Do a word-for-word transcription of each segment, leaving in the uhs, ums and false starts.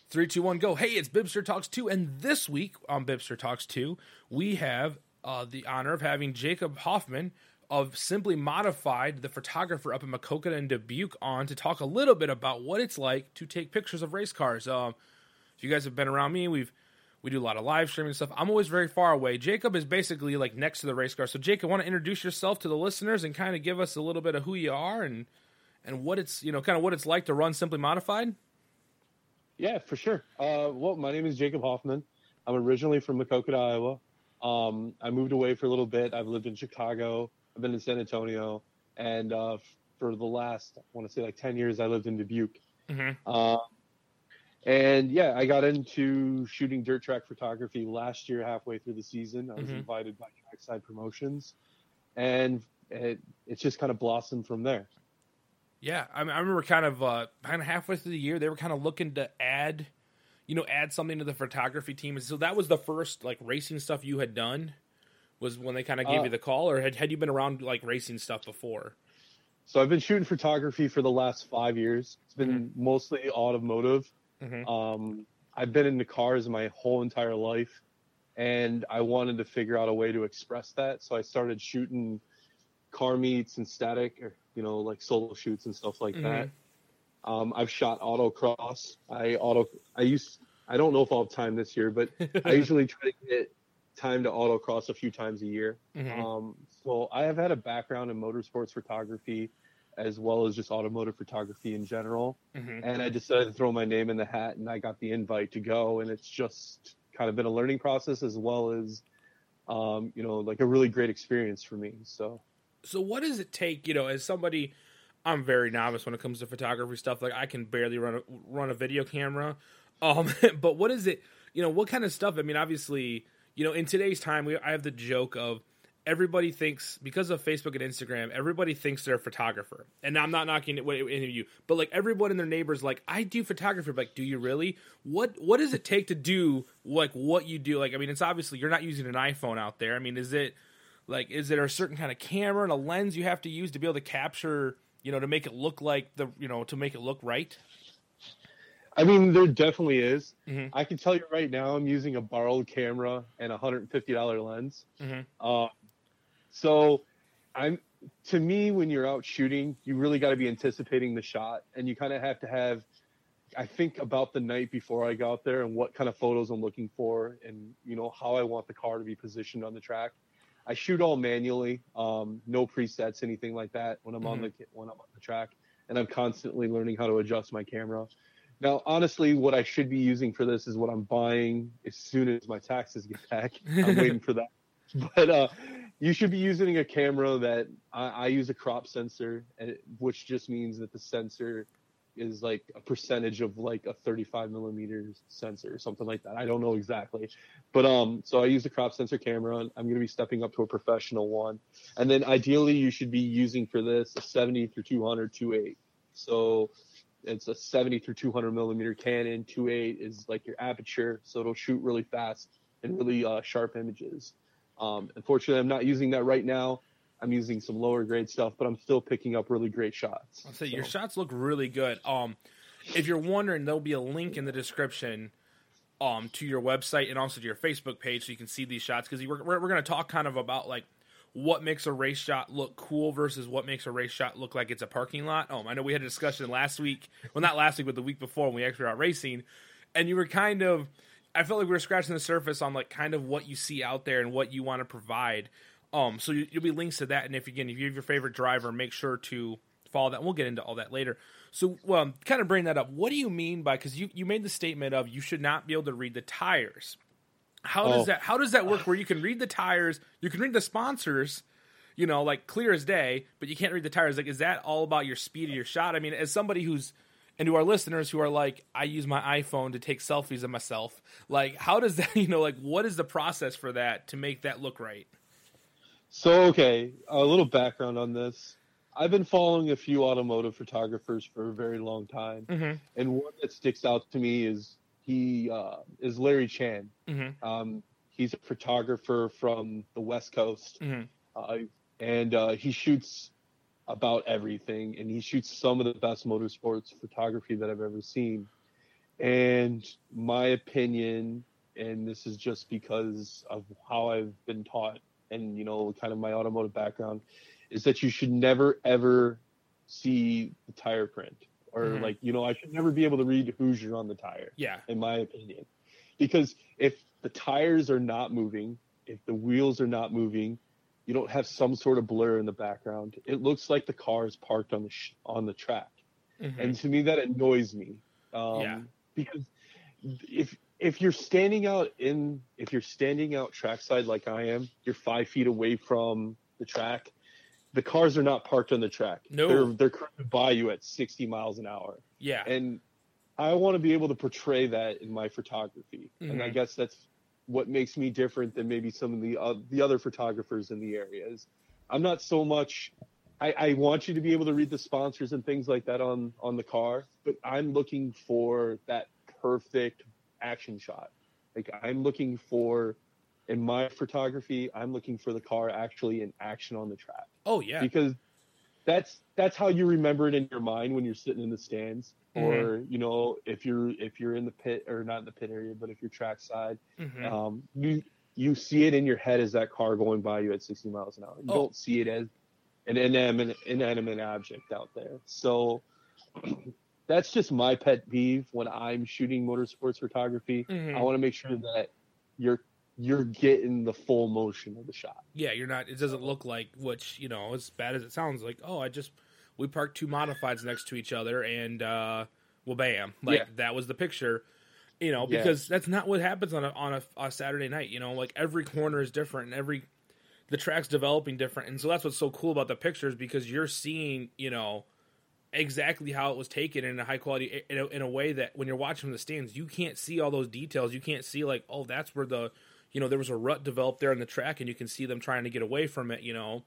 Three, two, one, go. Hey, it's Bibster Talks two, and this week on Bibster Talks two, we have uh, the honor of having Jacob Hoffman of Simply Modified, the photographer up in Maquoketa and Dubuque, on to talk a little bit about what it's like to take pictures of race cars. Um, if you guys have been around me, we've we do a lot of live streaming stuff. I'm always very far away. Jacob is basically like next to the race car. So, Jacob, want to introduce yourself to the listeners and kind of give us a little bit of who you are and and what it's you know kind of what it's like to run Simply Modified? Yeah, for sure. Uh, well, my name is Jacob Hoffman. I'm originally from Maquoketa, Iowa. Um, I moved away for a little bit. I've lived in Chicago. I've been in San Antonio. And uh, for the last, I want to say like ten years, I lived in Dubuque. Mm-hmm. Uh, and, yeah, I got into shooting dirt track photography last year halfway through the season. I was mm-hmm. invited by Trackside Promotions. And it, it just kind of blossomed from there. Yeah, I, mean, I remember kind of uh, kind of halfway through the year, they were kind of looking to add, you know, add something to the photography team. So that was the first like racing stuff you had done, was when they kind of gave uh, you the call, or had had you been around like racing stuff before? So I've been shooting photography for the last five years. It's been mm-hmm. mostly automotive. Mm-hmm. Um, I've been into cars my whole entire life, and I wanted to figure out a way to express that. So I started shooting car meets and static, or you know, like solo shoots and stuff like mm-hmm. that. Um, I've shot autocross. I auto. I used. I don't know if I'll have time this year, but I usually try to get time to autocross a few times a year. Mm-hmm. Um, so I have had a background in motorsports photography, as well as just automotive photography in general. Mm-hmm. And I decided to throw my name in the hat, and I got the invite to go. And it's just kind of been a learning process, as well as, um, you know, like a really great experience for me. So. So what does it take, you know, as somebody, I'm very novice when it comes to photography stuff. Like I can barely run a, run a video camera. Um, but what is it, you know, what kind of stuff? I mean, obviously, you know, in today's time, we I have the joke of everybody thinks, because of Facebook and Instagram, everybody thinks they're a photographer. And I'm not knocking any of you, but like everyone and their neighbors, like, I do photography. Like, do you really? What What does it take to do like what you do? Like, I mean, it's obviously you're not using an iPhone out there. I mean, is it like, is there a certain kind of camera and a lens you have to use to be able to capture, you know, to make it look like the, you know, to make it look right? I mean, there definitely is. Mm-hmm. I can tell you right now, I'm using a borrowed camera and a one hundred fifty dollars lens. Mm-hmm. Uh, so I'm, to me, when you're out shooting, you really got to be anticipating the shot, and you kind of have to have, I think about the night before I go out there and what kind of photos I'm looking for, and, you know, how I want the car to be positioned on the track. I shoot all manually, um, no presets, anything like that when I'm mm-hmm. on the when I'm on the track, and I'm constantly learning how to adjust my camera. Now, honestly, what I should be using for this is what I'm buying as soon as my taxes get back. I'm waiting for that. But uh, you should be using a camera that I, I use a crop sensor, which just means that the sensor is like a percentage of like a thirty-five millimeter sensor or something like that. I don't know exactly, but um, so I use a crop sensor camera. And I'm going to be stepping up to a professional one, and then ideally you should be using for this a seventy through two hundred two eight. So it's a seventy through two hundred millimeter Canon. two eight is like your aperture, so it'll shoot really fast and really uh, sharp images. Um, unfortunately, I'm not using that right now. I'm using some lower grade stuff, but I'm still picking up really great shots. I'll say so. Your shots look really good. Um, if you're wondering, there'll be a link in the description um, to your website and also to your Facebook page so you can see these shots, because we're, we're, we're going to talk kind of about like what makes a race shot look cool versus what makes a race shot look like it's a parking lot. Um, I know we had a discussion last week, well, not last week, but the week before when we actually were out racing, and you were kind of, I felt like we were scratching the surface on like kind of what you see out there and what you want to provide. Um, so you, you'll be links to that, and if again, if you have your favorite driver, make sure to follow that. And we'll get into all that later. So, um, kind of bring that up. What do you mean by, because you, you made the statement of you should not be able to read the tires. How oh. does that How does that work? Where you can read the tires, you can read the sponsors, you know, like clear as day, but you can't read the tires. Like, is that all about your speed of your shot? I mean, as somebody who's, and to our listeners who are like, I use my iPhone to take selfies of myself. Like, how does that, you know, like, what is the process for that to make that look right? So, okay, a little background on this. I've been following a few automotive photographers for a very long time, mm-hmm. and one that sticks out to me is he uh, is Larry Chan. Mm-hmm. Um, he's a photographer from the West Coast, mm-hmm. uh, and uh, he shoots about everything, and he shoots some of the best motorsports photography that I've ever seen. And my opinion, and this is just because of how I've been taught and, you know, kind of my automotive background, is that you should never, ever see the tire print. Or, mm-hmm. like, you know, I should never be able to read Hoosier on the tire. Yeah. In my opinion. Because if the tires are not moving, if the wheels are not moving, you don't have some sort of blur in the background, it looks like the car is parked on the sh- on the track. Mm-hmm. And to me, that annoys me. Um, yeah. Because if if you're standing out in if you're standing out trackside like I am, you're five feet away from the track. The cars are not parked on the track. No, they're they're cruising by you at sixty miles an hour. Yeah, and I want to be able to portray that in my photography, mm-hmm. and I guess that's what makes me different than maybe some of the uh, the other photographers in the area. Is I'm not so much. I, I want you to be able to read the sponsors and things like that on, on the car, but I'm looking for that perfect action shot. Like I'm looking for, in my photography, I'm looking for the car actually in action on the track. Oh yeah. Because that's, that's how you remember it in your mind when you're sitting in the stands, mm-hmm. or, you know, if you're, if you're in the pit or not in the pit area, but if you're trackside, mm-hmm. um, you, you see it in your head as that car going by you at sixty miles an hour. You oh. don't see it as an inanimate, inanimate object out there. So that's just my pet peeve when I'm shooting motorsports photography. Mm-hmm. I want to make sure that you're you're getting the full motion of the shot. Yeah, you're not. It doesn't look like, which, you know, as bad as it sounds, like, oh, I just we parked two modifieds next to each other and uh, well, bam, like yeah. that was the picture. You know, because yeah. that's not what happens on a on a, a Saturday night. You know, like every corner is different and every the track's developing different. And so that's what's so cool about the pictures, because you're seeing, you know, exactly how it was taken in a high quality, in a, in a way that when you're watching from the stands, you can't see all those details. You can't see like, oh, that's where the, you know, there was a rut developed there in the track and you can see them trying to get away from it, you know?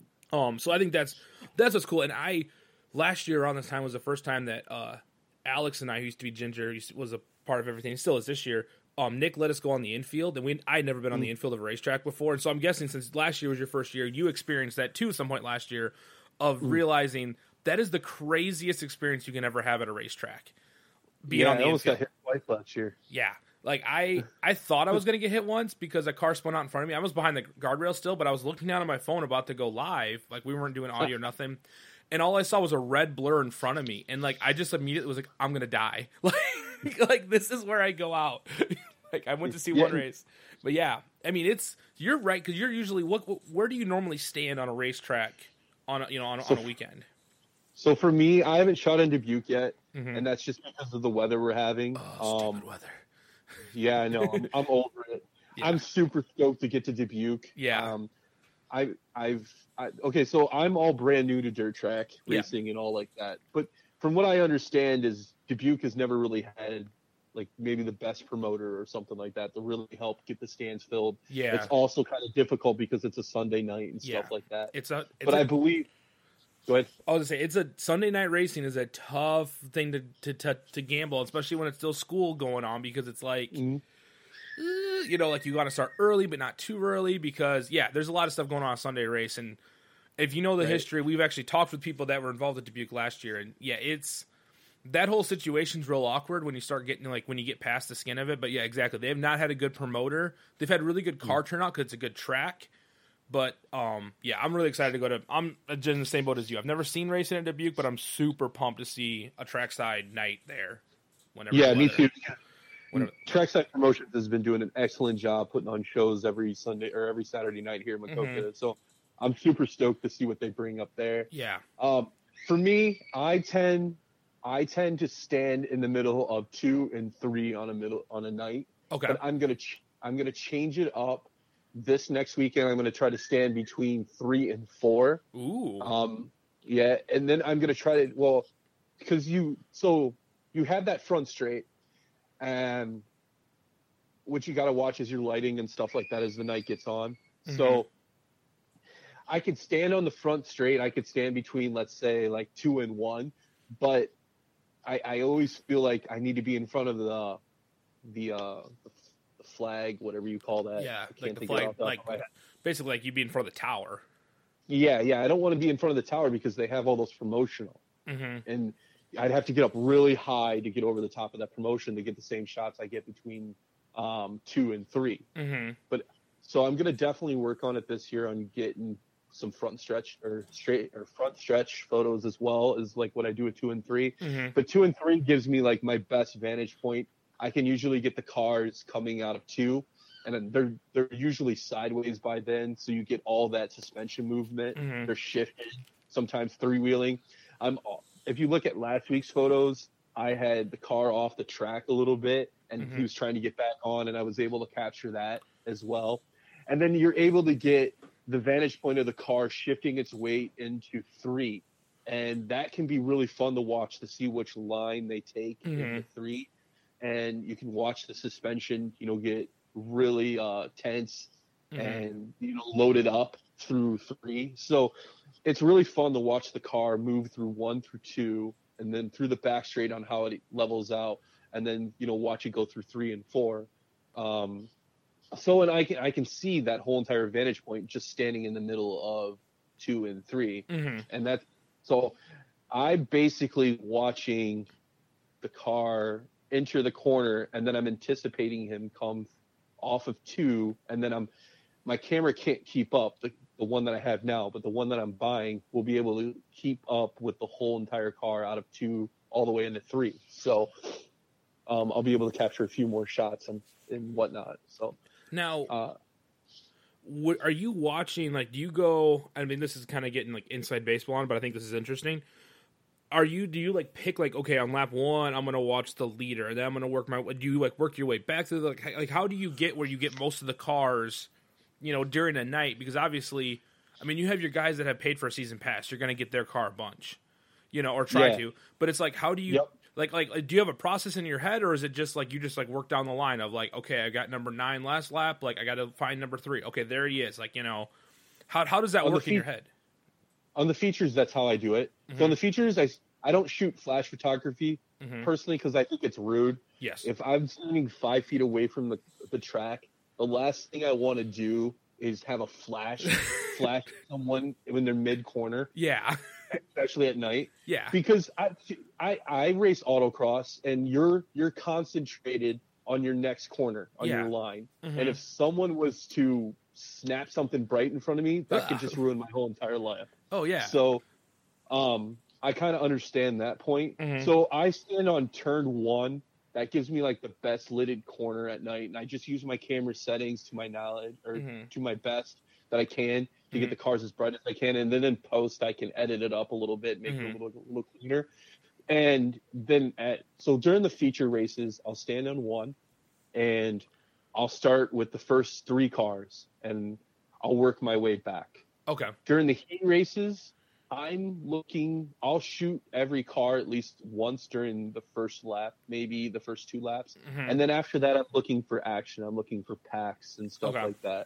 Um, so I think that's, that's what's cool. And I, last year around this time was the first time that, uh, Alex and I, who used to be Ginger, used to, was a part of everything. He still is this year. Um, Nick let us go on the infield, and we I'd never been on the infield of a racetrack before, and so I'm guessing since last year was your first year, you experienced that too at some point last year, of mm. realizing that is the craziest experience you can ever have at a racetrack. Being yeah, on the I almost infield. got hit twice last year. Yeah, like I I thought I was going to get hit once because a car spun out in front of me. I was behind the guardrail still, but I was looking down at my phone about to go live, like we weren't doing audio or nothing, and all I saw was a red blur in front of me, and like I just immediately was like, I'm going to die. Like, like this is where I go out. Like I went to see yeah. one race, but yeah, I mean it's you're right, because you're usually what, where do you normally stand on a racetrack on a, you know on, so, on a weekend? So for me, I haven't shot in Dubuque yet, mm-hmm. and that's just because of the weather we're having. Oh, stupid um, weather. Yeah, I know. I'm, I'm over it. Yeah. I'm super stoked to get to Dubuque. Yeah. Um, I I've I, okay, so I'm all brand new to dirt track racing yeah. and all like that, but from what I understand is Dubuque has never really had like maybe the best promoter or something like that to really help get the stands filled. Yeah. It's also kind of difficult because it's a Sunday night and yeah. stuff like that. It's a, it's but a, I believe, go ahead. I was gonna say, it's a Sunday night racing is a tough thing to, to, to, to gamble, especially when it's still school going on, because it's like, mm-hmm. uh, you know, like you got to start early, but not too early, because yeah, there's a lot of stuff going on on a Sunday race. And if you know the right. history, we've actually talked with people that were involved at Dubuque last year, and yeah, it's, that whole situation's real awkward when you start getting, like, when you get past the skin of it. But yeah, exactly. They have not had a good promoter. They've had really good car turnout because it's a good track. But um, yeah, I'm really excited to go to. I'm in the same boat as you. I've never seen racing at Dubuque, but I'm super pumped to see a trackside night there. Whenever yeah, me too. Whenever. Trackside Promotions has been doing an excellent job putting on shows every Sunday or every Saturday night here in Maquoketa. Mm-hmm. So I'm super stoked to see what they bring up there. Yeah. Um, for me, I tend. I tend to stand in the middle of two and three on a middle on a night. Okay. But I'm gonna ch- I'm gonna change it up this next weekend. I'm gonna try to stand between three and four. Ooh. Um. Yeah, and then I'm gonna try to well, because you so you have that front straight, and what you got to watch is your lighting and stuff like that as the night gets on. Mm-hmm. So I could stand on the front straight. I could stand between, let's say, like two and one, but I, I always feel like I need to be in front of the the uh, the flag, whatever you call that. Yeah, like the flag, like basically like you be in front of the tower. Yeah, yeah. I don't want to be in front of the tower because they have all those promotional, mm-hmm. and I'd have to get up really high to get over the top of that promotion to get the same shots I get between um, two and three. Mm-hmm. But so I'm gonna definitely work on it this year on getting some front stretch or straight or front stretch photos as well as like what I do with two and three. Mm-hmm. But two and three gives me like my best vantage point. I can usually get the cars coming out of two, and they're they're usually sideways by then, so you get all that suspension movement. Mm-hmm. They're shifted, sometimes three wheeling. I'm if you look at last week's photos, I had the car off the track a little bit, and Mm-hmm. he was trying to get back on, and I was able to capture that as well. And then you're able to get the vantage point of the car shifting its weight into three. And that can be really fun to watch to see which line they take Mhm. in the three. And you can watch the suspension, you know, get really uh, tense Mhm. and, you know, loaded up through three. So it's really fun to watch the car move through one through two and then through the back straight on how it levels out. And then, you know, watch it go through three and four. Um, So, and I can I can see that whole entire vantage point just standing in the middle of two and three, Mhm. and that so I'm basically watching the car enter the corner, and then I'm anticipating him come off of two, and then I'm my camera can't keep up the the one that I have now, but the one that I'm buying will be able to keep up with the whole entire car out of two all the way into three. So um, I'll be able to capture a few more shots and and whatnot. So. Now, Uh, what, are you watching, like, do you go, I mean, this is kind of getting, like, inside baseball on, but I think this is interesting. Are you, do you, like, pick, like, okay, on lap one, I'm going to watch the leader, and then I'm going to work my, do you, like, work your way back to the, like, like, how do you get where you get most of the cars, you know, during the night? Because obviously, I mean, you have your guys that have paid for a season pass, you're going to get their car a bunch, you know, or try Yeah. to, but it's like, how do you, Yep. Like, like, like, do you have a process in your head, or is it just like you just like work down the line of like, okay, I got number nine last lap, like I got to find number three. Okay, there he is. Like, you know, how how does that On the work in fe- your head? On the features, that's how I do it. Mhm. So on the features, I, I don't shoot flash photography Mhm. personally because I think it's rude. Yes. If I'm standing five feet away from the, the track, the last thing I want to do is have a flash flash someone when they're mid corner, Yeah. especially at night. Yeah. Because I, I I race autocross, and you're you're concentrated on your next corner on Yeah. your line. Mhm. And if someone was to snap something bright in front of me, that could Ugh. just ruin my whole entire life. Oh yeah. So, um, I kind of understand that point. Mhm. So I stand on turn one. That gives me like the best lidded corner at night, and I just use my camera settings to my knowledge or Mhm. to my best that I can to Mhm. get the cars as bright as I can, and then in post I can edit it up a little bit, make Mhm. it a little, a little cleaner. And then at so during the feature races, I'll stand on one, and I'll start with the first three cars, and I'll work my way back. Okay. During the heat races, I'm looking, I'll shoot every car at least once during the first lap, maybe the first two laps. Mhm. And then after that, I'm looking for action. I'm looking for packs and stuff Okay. like that.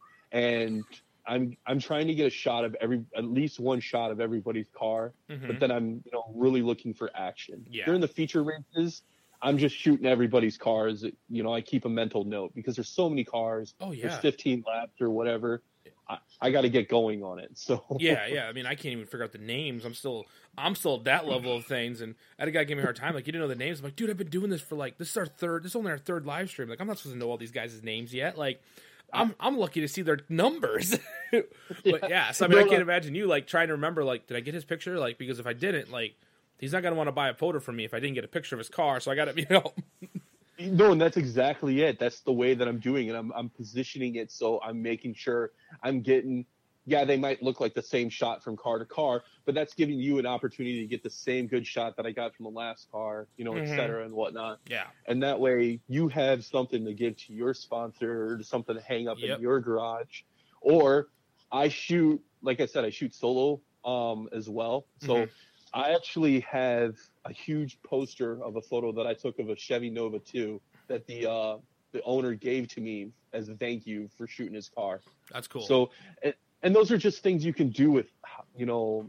And I'm I'm trying to get a shot of every, at least one shot of everybody's car. Mhm. But then I'm, you know, really looking for action. Yeah. During the feature races, I'm just shooting everybody's cars. You know, I keep a mental note because there's so many cars. Oh yeah. There's fifteen laps or whatever. I, I got to get going on it. So Yeah, yeah. I mean, I can't even figure out the names. I'm still, I'm still at that level of things. And I had a guy give me a hard time. Like, you didn't know the names. I'm like, dude, I've been doing this for like, this is our third, this is only our third live stream. Like, I'm not supposed to know all these guys' names yet. Like, I'm, I'm lucky to see their numbers. But yeah, so I mean, No, I can't no. imagine you like trying to remember. Like, did I get his picture? Like, because if I didn't, like, he's not gonna want to buy a photo from me if I didn't get a picture of his car. So I got to, you know. No, and that's exactly it. That's the way that I'm doing it. I'm I'm positioning it so I'm making sure I'm getting. Yeah, they might look like the same shot from car to car, but that's giving you an opportunity to get the same good shot that I got from the last car, you know, Mhm. et cetera, and whatnot. Yeah. And that way you have something to give to your sponsor or something to hang up Yep. in your garage. Or I shoot, like I said, I shoot solo um, as well. So Mhm. I actually have a huge poster of a photo that I took of a Chevy Nova two that the uh, the owner gave to me as a thank you for shooting his car. That's cool. So, and, and those are just things you can do with, you know,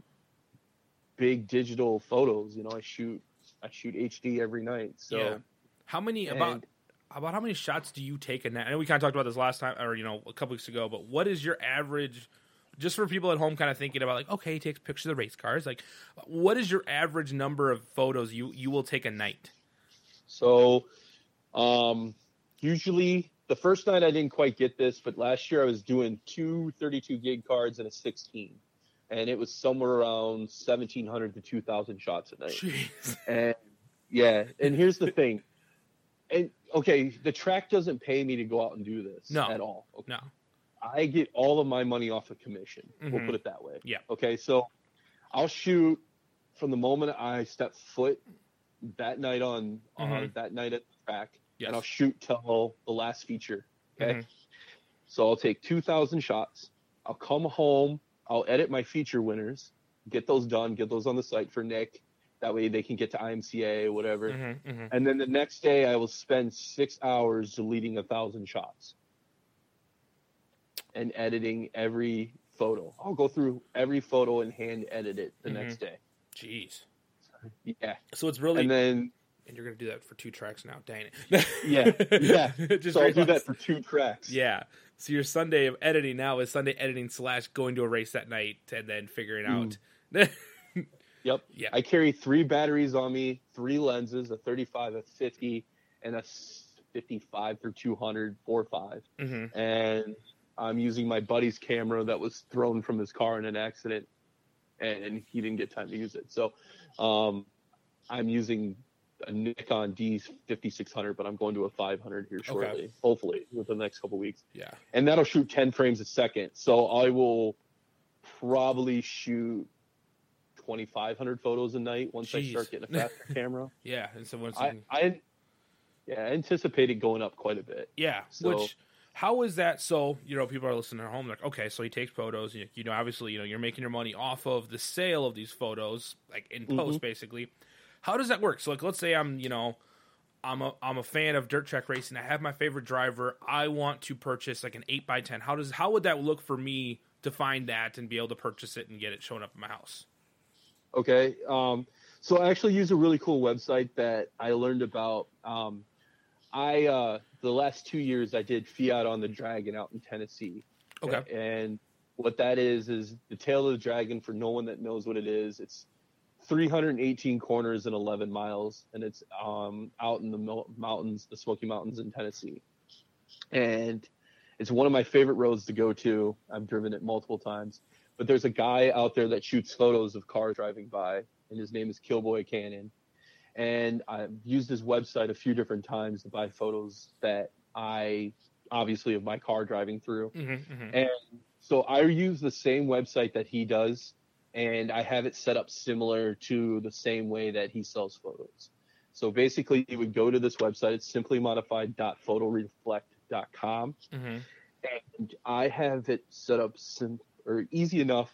big digital photos. You know, I shoot, I shoot H D every night. So, Yeah. How many about and- about how many shots do you take a night? I know we kind of talked about this last time, or you know, a couple weeks ago. But what is your average just for people at home kind of thinking about like, okay, he takes pictures of race cars. Like, what is your average number of photos you, you will take a night? So, um, usually the first night I didn't quite get this, but last year I was doing two thirty-two gig cards and a sixteen. And it was somewhere around seventeen hundred to two thousand shots a night. Jeez. And yeah, and here's the thing. And okay, the track doesn't pay me to go out and do this no. at all. Okay? No. I get all of my money off of commission. Mm-hmm. We'll put it that way. Yeah. Okay, so I'll shoot from the moment I step foot that night on mm-hmm. uh, that night at the track, yes. and I'll shoot till the last feature. Okay, mm-hmm. so I'll take two thousand shots. I'll come home. I'll edit my feature winners, get those done, get those on the site for Nick. That way they can get to I M C A or whatever. Mm-hmm, mm-hmm. And then the next day I will spend six hours deleting a thousand shots and editing every photo. I'll go through every photo and hand edit it the mm-hmm. next day. Jeez. Yeah. So it's really... And then... And you're going to do that for two tracks now. Dang it. yeah. Yeah. Just so I'll do that for two tracks. Yeah. So your Sunday of editing now is Sunday editing slash going to a race that night and then figuring out. Mm. Yep. Yeah. I carry three batteries on me, three lenses, a thirty-five, a fifty, and a fifty-five through two hundred, four five. Mm-hmm. And I'm using my buddy's camera that was thrown from his car in an accident, and he didn't get time to use it. So um, I'm using a Nikon D fifty-six hundred, but I'm going to a five hundred here shortly, okay. hopefully within the next couple of weeks. Yeah. And that'll shoot ten frames a second. So I will probably shoot twenty-five hundred photos a night once Jeez. I start getting a faster camera. Yeah. And so once I, you... I, yeah, I anticipate it going up quite a bit. Yeah. So, which, how is that? So, you know, people are listening at home, like, okay, so he takes photos, you, you know, obviously, you know, you're making your money off of the sale of these photos, like in post, mm-hmm. basically. How does that work? So, like, let's say I'm, you know, I'm a I'm a fan of dirt track racing. I have my favorite driver. I want to purchase like an eight by ten. How does how would that look for me to find that and be able to purchase it and get it showing up in my house? Okay, um, so I actually use a really cool website that I learned about. Um, I uh, the last two years I did Fiat on the Dragon out in Tennessee. Okay, and what that is is the tail of the Dragon. For no one that knows what it is, it's three hundred eighteen corners and eleven miles, and it's um, out in the mountains, the Smoky Mountains in Tennessee. And it's one of my favorite roads to go to. I've driven it multiple times. But there's a guy out there that shoots photos of cars driving by, and his name is Killboy Cannon. And I've used his website a few different times to buy photos that I, obviously, of my car driving through. Mm-hmm, mm-hmm. And so I use the same website that he does, and I have it set up similar to the same way that he sells photos. So basically, you would go to this website. It's simply modified dot photo reflect dot com. Mm-hmm. And I have it set up sim- or easy enough.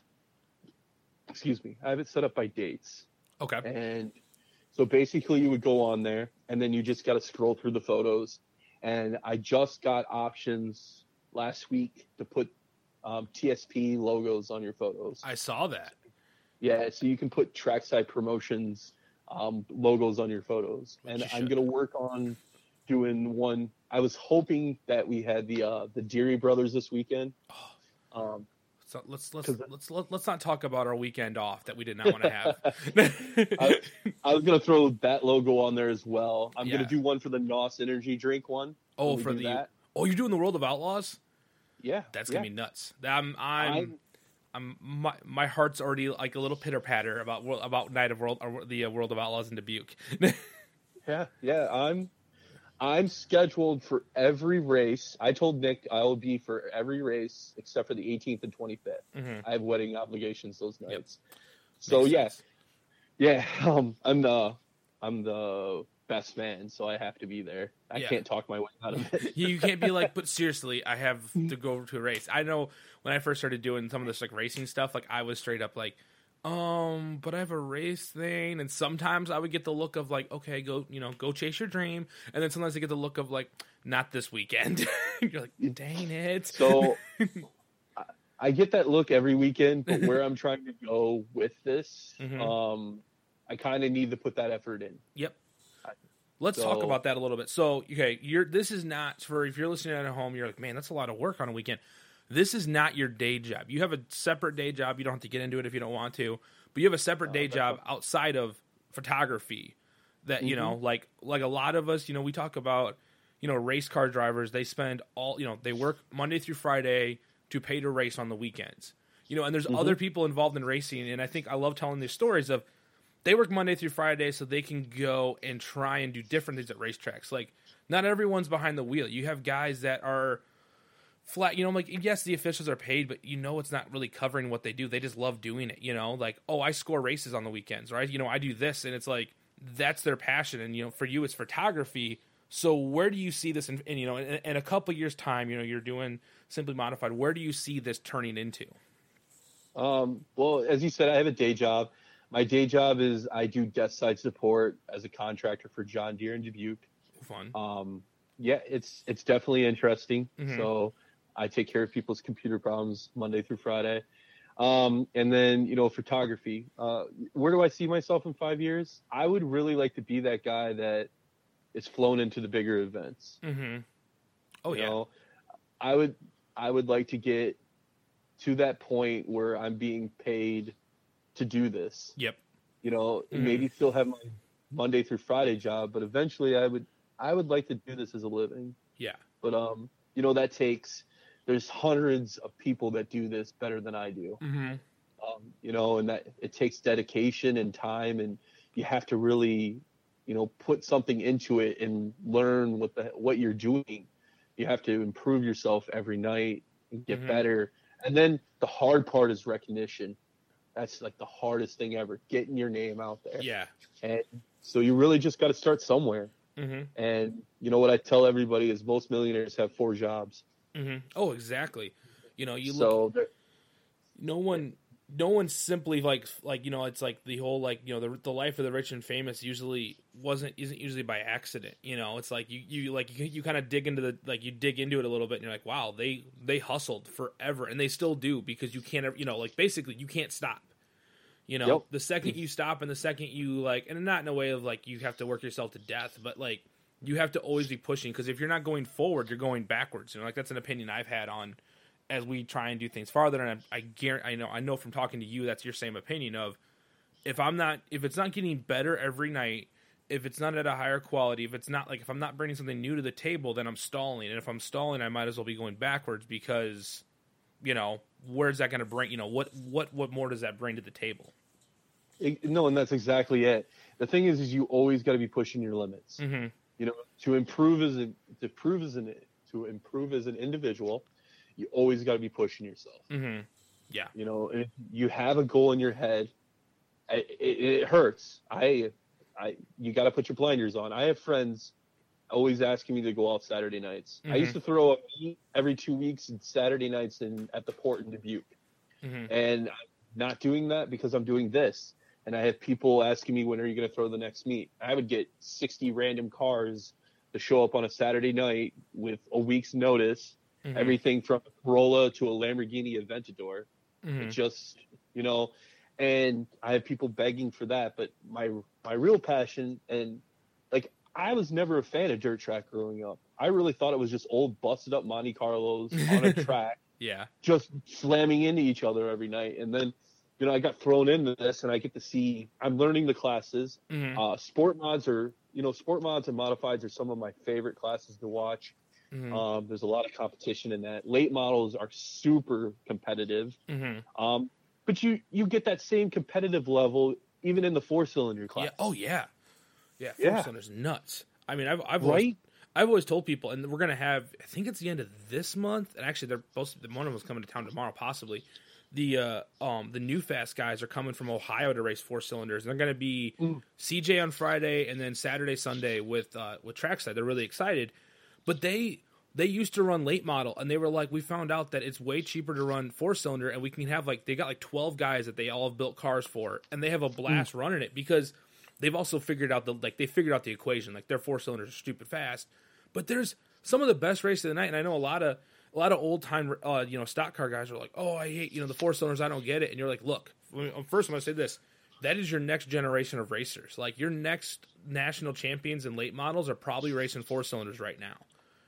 Excuse me. I have it set up by dates. Okay. And so basically, you would go on there, and then you just got to scroll through the photos. And I just got options last week to put um, T S P logos on your photos. I saw that. Yeah, so you can put Trackside Promotions um, logos on your photos. Which and you I'm going to work on doing one. I was hoping that we had the uh, the Deary Brothers this weekend. Oh. Um, so let's let's let's let's not talk about our weekend off that we did not want to have. I, I was going to throw that logo on there as well. I'm yeah. going to do one for the N O S Energy drink one. Oh, for the that. Oh, you're doing the World of Outlaws? Yeah, that's yeah. gonna be nuts. I'm I'm. I'm I'm my, my heart's already like a little pitter patter about about Night of World or the uh, World of Outlaws in Dubuque. yeah, yeah, I'm I'm scheduled for every race. I told Nick I will be for every race except for the eighteenth and twenty-fifth. Mm-hmm. I have wedding obligations those nights. Yep. So yes, yeah, yeah, um, I'm the I'm the best man, so I have to be there. I yeah. can't talk my way out of it. You can't be like, but seriously, I have to go to a race. I know when I first started doing some of this like racing stuff, like I was straight up like, um, but I have a race thing, and sometimes I would get the look of like, okay, go, you know, go chase your dream, and then sometimes I get the look of like, not this weekend. You're like, dang it. So I, I get that look every weekend, but where I'm trying to go with this, mm-hmm. um, I kind of need to put that effort in. Yep. Let's so, talk about that a little bit. So, okay, you're this is not for if you're listening at home, you're like, man, that's a lot of work on a weekend. this is not your day job. You have a separate day job. You don't have to get into it if you don't want to, but you have a separate oh, day job fun. outside of photography that, mm-hmm. you know, like, like a lot of us, you know, we talk about, you know, race car drivers, they spend all, you know, they work Monday through Friday to pay to race on the weekends, you know, and there's mm-hmm. other people involved in racing. And I think I love telling these stories of they work Monday through Friday so they can go and try and do different things at racetracks. Like, not everyone's behind the wheel. You have guys that are flat, you know, like, yes, the officials are paid, but you know, it's not really covering what they do. They just love doing it, you know, like, oh, I score races on the weekends, right? You know, I do this, and it's like, that's their passion. And, you know, for you, it's photography. So where do you see this in, in you know, in, in a couple years time, you know, you're doing Simply Modified, where do you see this turning into? Um, well, as you said, I have a day job. My day job is I do desk side support as a contractor for John Deere in Dubuque. Fun. Um, yeah, it's, it's definitely interesting. Mm-hmm. So I take care of people's computer problems Monday through Friday. Um, and then, you know, photography. Uh, where do I see myself in five years? I would really like to be that guy that is flown into the bigger events. Mm-hmm. Oh, you yeah. know, I would, I would like to get to that point where I'm being paid to do this. Yep. You know, mm-hmm. maybe still have my Monday through Friday job, but eventually I would, I would like to do this as a living. Yeah. But, um, you know, that takes, there's hundreds of people that do this better than I do. Mm-hmm. Um, you know, and that it takes dedication and time, and you have to really, you know, put something into it and learn what the, what you're doing. You have to improve yourself every night and get mm-hmm. better. And then the hard part is recognition. That's like the hardest thing ever, getting your name out there. Yeah. And so you really just got to start somewhere. Mm-hmm. And you know what I tell everybody is most millionaires have four jobs. Mm-hmm. Oh, exactly. You know, you so look, no one, no one simply like, like, you know, it's like the whole, like, you know, the the life of the rich and famous usually wasn't, isn't usually by accident. You know, it's like you, you like, you, you kind of dig into the, like you dig into it a little bit and you're like, wow, they, they hustled forever, and they still do, because you can't, you know, like basically you can't stop. You know, yep. The second you stop and the second you like, and not in a way of like you have to work yourself to death, but like you have to always be pushing, because if you're not going forward, you're going backwards. You know, like that's an opinion I've had on as we try and do things farther. And I, I guarantee, I know, I know from talking to you, that's your same opinion of if I'm not, if it's not getting better every night, if it's not at a higher quality, if it's not like, if I'm not bringing something new to the table, then I'm stalling. And if I'm stalling, I might as well be going backwards, because, you know, where's that going to bring, you know, what, what, what more does that bring to the table? It, no, and that's exactly it. The thing is, is you always got to be pushing your limits. Mm-hmm. You know, to improve as a, to improve as an to improve as an individual, you always got to be pushing yourself. Mm-hmm. Yeah. You know, if you have a goal in your head, it, it, it hurts. I, I, you got to put your blinders on. I have friends always asking me to go out Saturday nights. Mm-hmm. I used to throw a meet every two weeks and Saturday nights in at the port in Dubuque, mm-hmm. and I'm not doing that because I'm doing this. And I have people asking me, when are you going to throw the next meet? I would get sixty random cars to show up on a Saturday night with a week's notice, mm-hmm. everything from a Corolla to a Lamborghini Aventador. Mm-hmm. It just, you know, and I have people begging for that. But my my real passion, and like, I was never a fan of dirt track growing up. I really thought it was just old busted up Monte Carlos on a track. Yeah. Just slamming into each other every night. And then, you know, I got thrown into this, and I get to see, I'm learning the classes. Mm-hmm. Uh, sport mods are, you know, sport mods and modifieds are some of my favorite classes to watch. Mm-hmm. Um, there's a lot of competition in that. Late models are super competitive. Mm-hmm. Um, but you, you get that same competitive level even in the four cylinder class. Yeah. Oh yeah. Yeah. Four yeah. cylinders nuts. I mean, I've, I've right. Always, I've always told people, and we're going to have, I think it's the end of this month. And actually they're both, one of them's coming to town tomorrow, possibly. The uh, um the new fast guys are coming from Ohio to race four cylinders. And they're going to be mm. C J on Friday, and then Saturday, Sunday with uh, with Trackside. They're really excited, but they they used to run late model, and they were like, we found out that it's way cheaper to run four cylinder, and we can have like they got like twelve guys that they all have built cars for, and they have a blast mm. running it, because they've also figured out the like they figured out the equation. Like their four cylinders are stupid fast, but there's some of the best races of the night, and I know a lot of. A lot of old time, uh, you know, stock car guys are like, "Oh, I hate, you know, the four cylinders. I don't get it." And you're like, "Look, first I'm going to say this: that is your next generation of racers. Like your next national champions and late models are probably racing four cylinders right now.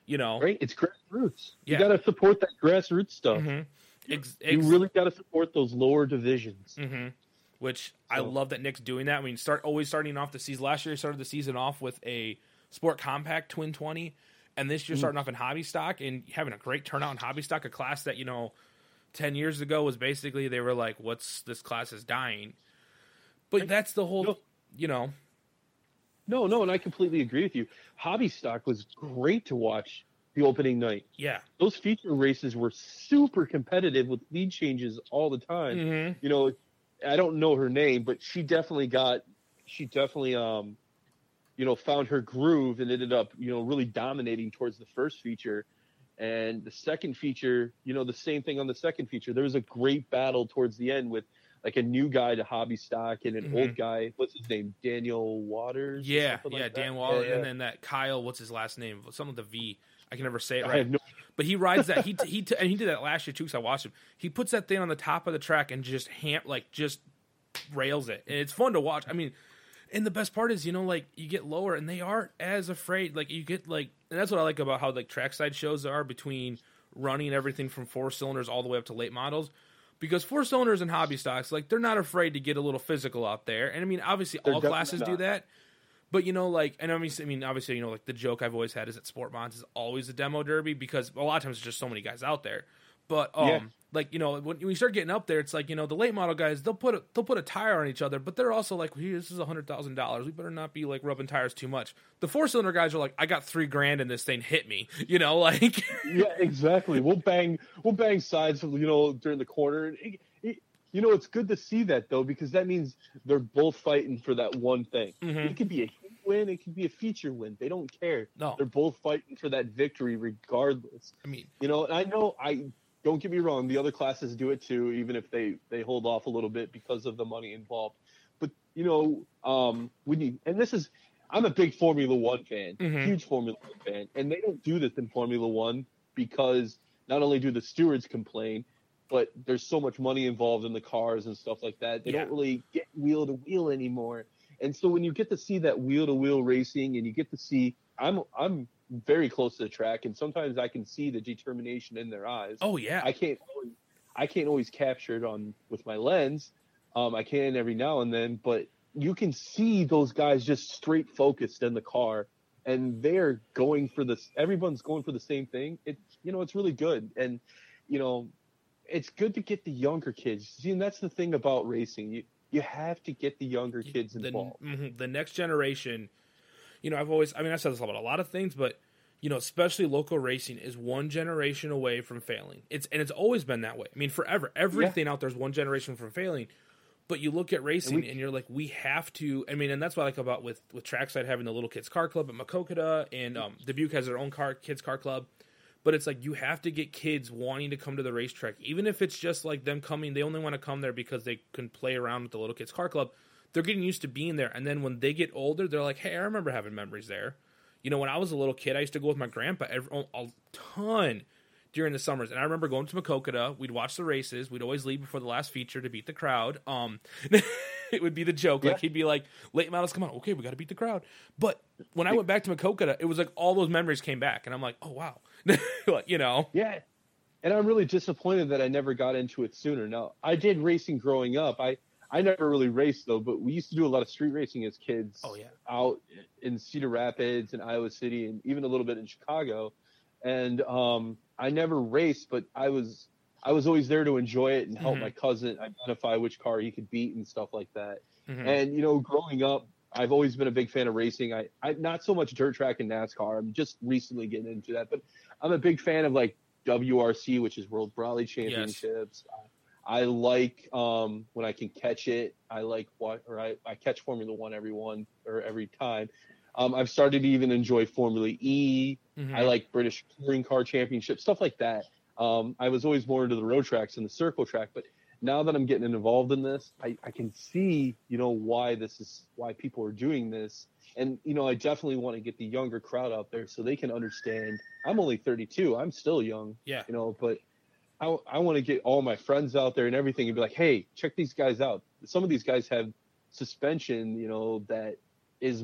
You know, right? It's grassroots. Yeah. You got to support that grassroots stuff. Mm-hmm. Ex- ex- you really got to support those lower divisions. Mm-hmm. Which so. I So- love that Nick's doing that. I mean, start always starting off the season. Last year, he started the season off with a Sport Compact Twin twenty, and this year starting off in Hobby Stock and having a great turnout in Hobby Stock, a class that, you know, ten years ago was basically, they were like, what's, this class is dying. But Right. that's the whole, No. you know. No, no, and I completely agree with you. Hobby Stock was great to watch the opening night. Yeah. Those feature races were super competitive with lead changes all the time. Mm-hmm. You know, I don't know her name, but she definitely got, she definitely, um, you know, found her groove and ended up, you know, really dominating towards the first feature. And the second feature, you know, the same thing on the second feature. There was a great battle towards the end with like a new guy to Hobby Stock and an Mhm. old guy. What's his name? Daniel Waters? or Yeah, something yeah, like Dan that? Waller, Yeah, yeah. and then that Kyle, what's his last name? Something with the V. I can never say it I right. have no But he rides that. He he and he did that last year too. Because I watched him. He puts that thing on the top of the track and just ham like just rails it, and it's fun to watch. I mean, and the best part is, you know, like you get lower, and they aren't as afraid. Like you get like, and that's what I like about how like trackside shows are between running everything from four cylinders all the way up to late models. Because four cylinders and hobby stocks, like they're not afraid to get a little physical out there. And I mean, obviously, They're all definitely classes do not. that. But you know, like, and I mean, I mean, obviously, you know, like the joke I've always had is that Sport Mods is always a demo derby because a lot of times there's just so many guys out there. But um, Yeah. like you know, when, when you start getting up there, it's like, you know, the late model guys, they'll put a, they'll put a tire on each other, but they're also like, hey, this is a hundred thousand dollars. We better not be like rubbing tires too much. The four cylinder guys are like, I got three grand in this thing, hit me. You know, like Yeah, exactly. We'll bang, we'll bang sides, you know, during the corner. It, it, you know, it's good to see that though, because that means they're both fighting for that one thing. Mhm. It could be a heat win, it could be a feature win. They don't care. No. They're both fighting for that victory, regardless. I mean, You know, and I know I don't get me wrong, the other classes do it too, even if they they hold off a little bit because of the money involved. But you know, um, when you and this is, I'm a big Formula One fan, Mhm. huge Formula One fan, and they don't do this in Formula One because not only do the stewards complain, but there's so much money involved in the cars and stuff like that. They Yeah. don't really get wheel to wheel anymore. And so when you get to see that wheel to wheel racing, and you get to see, I'm I'm very close to the track, and sometimes I can see the determination in their eyes. oh yeah, I can't always, I can't always capture it on with my lens. Um, I can every now and then, but you can see those guys just straight focused in the car, and they're going for this. Everyone's going for the same thing. It, you know, it's really good, and you know, it's good to get the younger kids. See, and that's the thing about racing. You you have to get the younger kids the, involved. mhm, the next generation. You know, I've always, I mean, I've said this about a lot of things, but you know, especially local racing is one generation away from failing. It's and it's always been that way. I mean, forever, everything out there is one generation from failing. But you look at racing and, we- and you're like, we have to. I mean, and that's what I like about with with Trackside having the little kids car club at Makokata, and um, Dubuque has their own car kids car club. But it's like you have to get kids wanting to come to the racetrack, even if it's just like them coming. They only want to come there because they can play around with the little kids car club. They're getting used to being there, and then when they get older, they're like, "Hey, I remember having memories there." You know, when I was a little kid, I used to go with my grandpa every, a ton during the summers, and I remember going to Makokata. We'd watch the races. We'd always leave before the last feature to beat the crowd. Um, it would be the joke. Like Yeah. he'd be like, "Late models, come on, okay, we got to beat the crowd." But when I went back to Makokata, it was like all those memories came back, and I'm like, "Oh wow," like, you know. Yeah. And I'm really disappointed that I never got into it sooner. Now, I did racing growing up. I, I never really raced, though, but we used to do a lot of street racing as kids. Oh, yeah. Out in Cedar Rapids and Iowa City and even a little bit in Chicago. And um, I never raced, but I was I was always there to enjoy it and help Mhm. my cousin identify which car he could beat and stuff like that. Mhm. And, you know, growing up, I've always been a big fan of racing. I, I not so much dirt track and NASCAR. I'm just recently getting into that, but I'm a big fan of like W R C, which is World Rally Championships. I, I like um, when I can catch it. I like what, or I, I catch Formula One every one or every time. Um, I've started to even enjoy Formula E. Mhm. I like British Touring Car Championship, stuff like that. Um, I was always more into the road tracks and the circle track, but now that I'm getting involved in this, I, I can see, you know, why this is, why people are doing this. And, you know, I definitely want to get the younger crowd out there so they can understand. I'm only thirty-two. I'm still young, Yeah. you know, but I, I want to get all my friends out there and everything and be like, hey, check these guys out. Some of these guys have suspension, you know, that is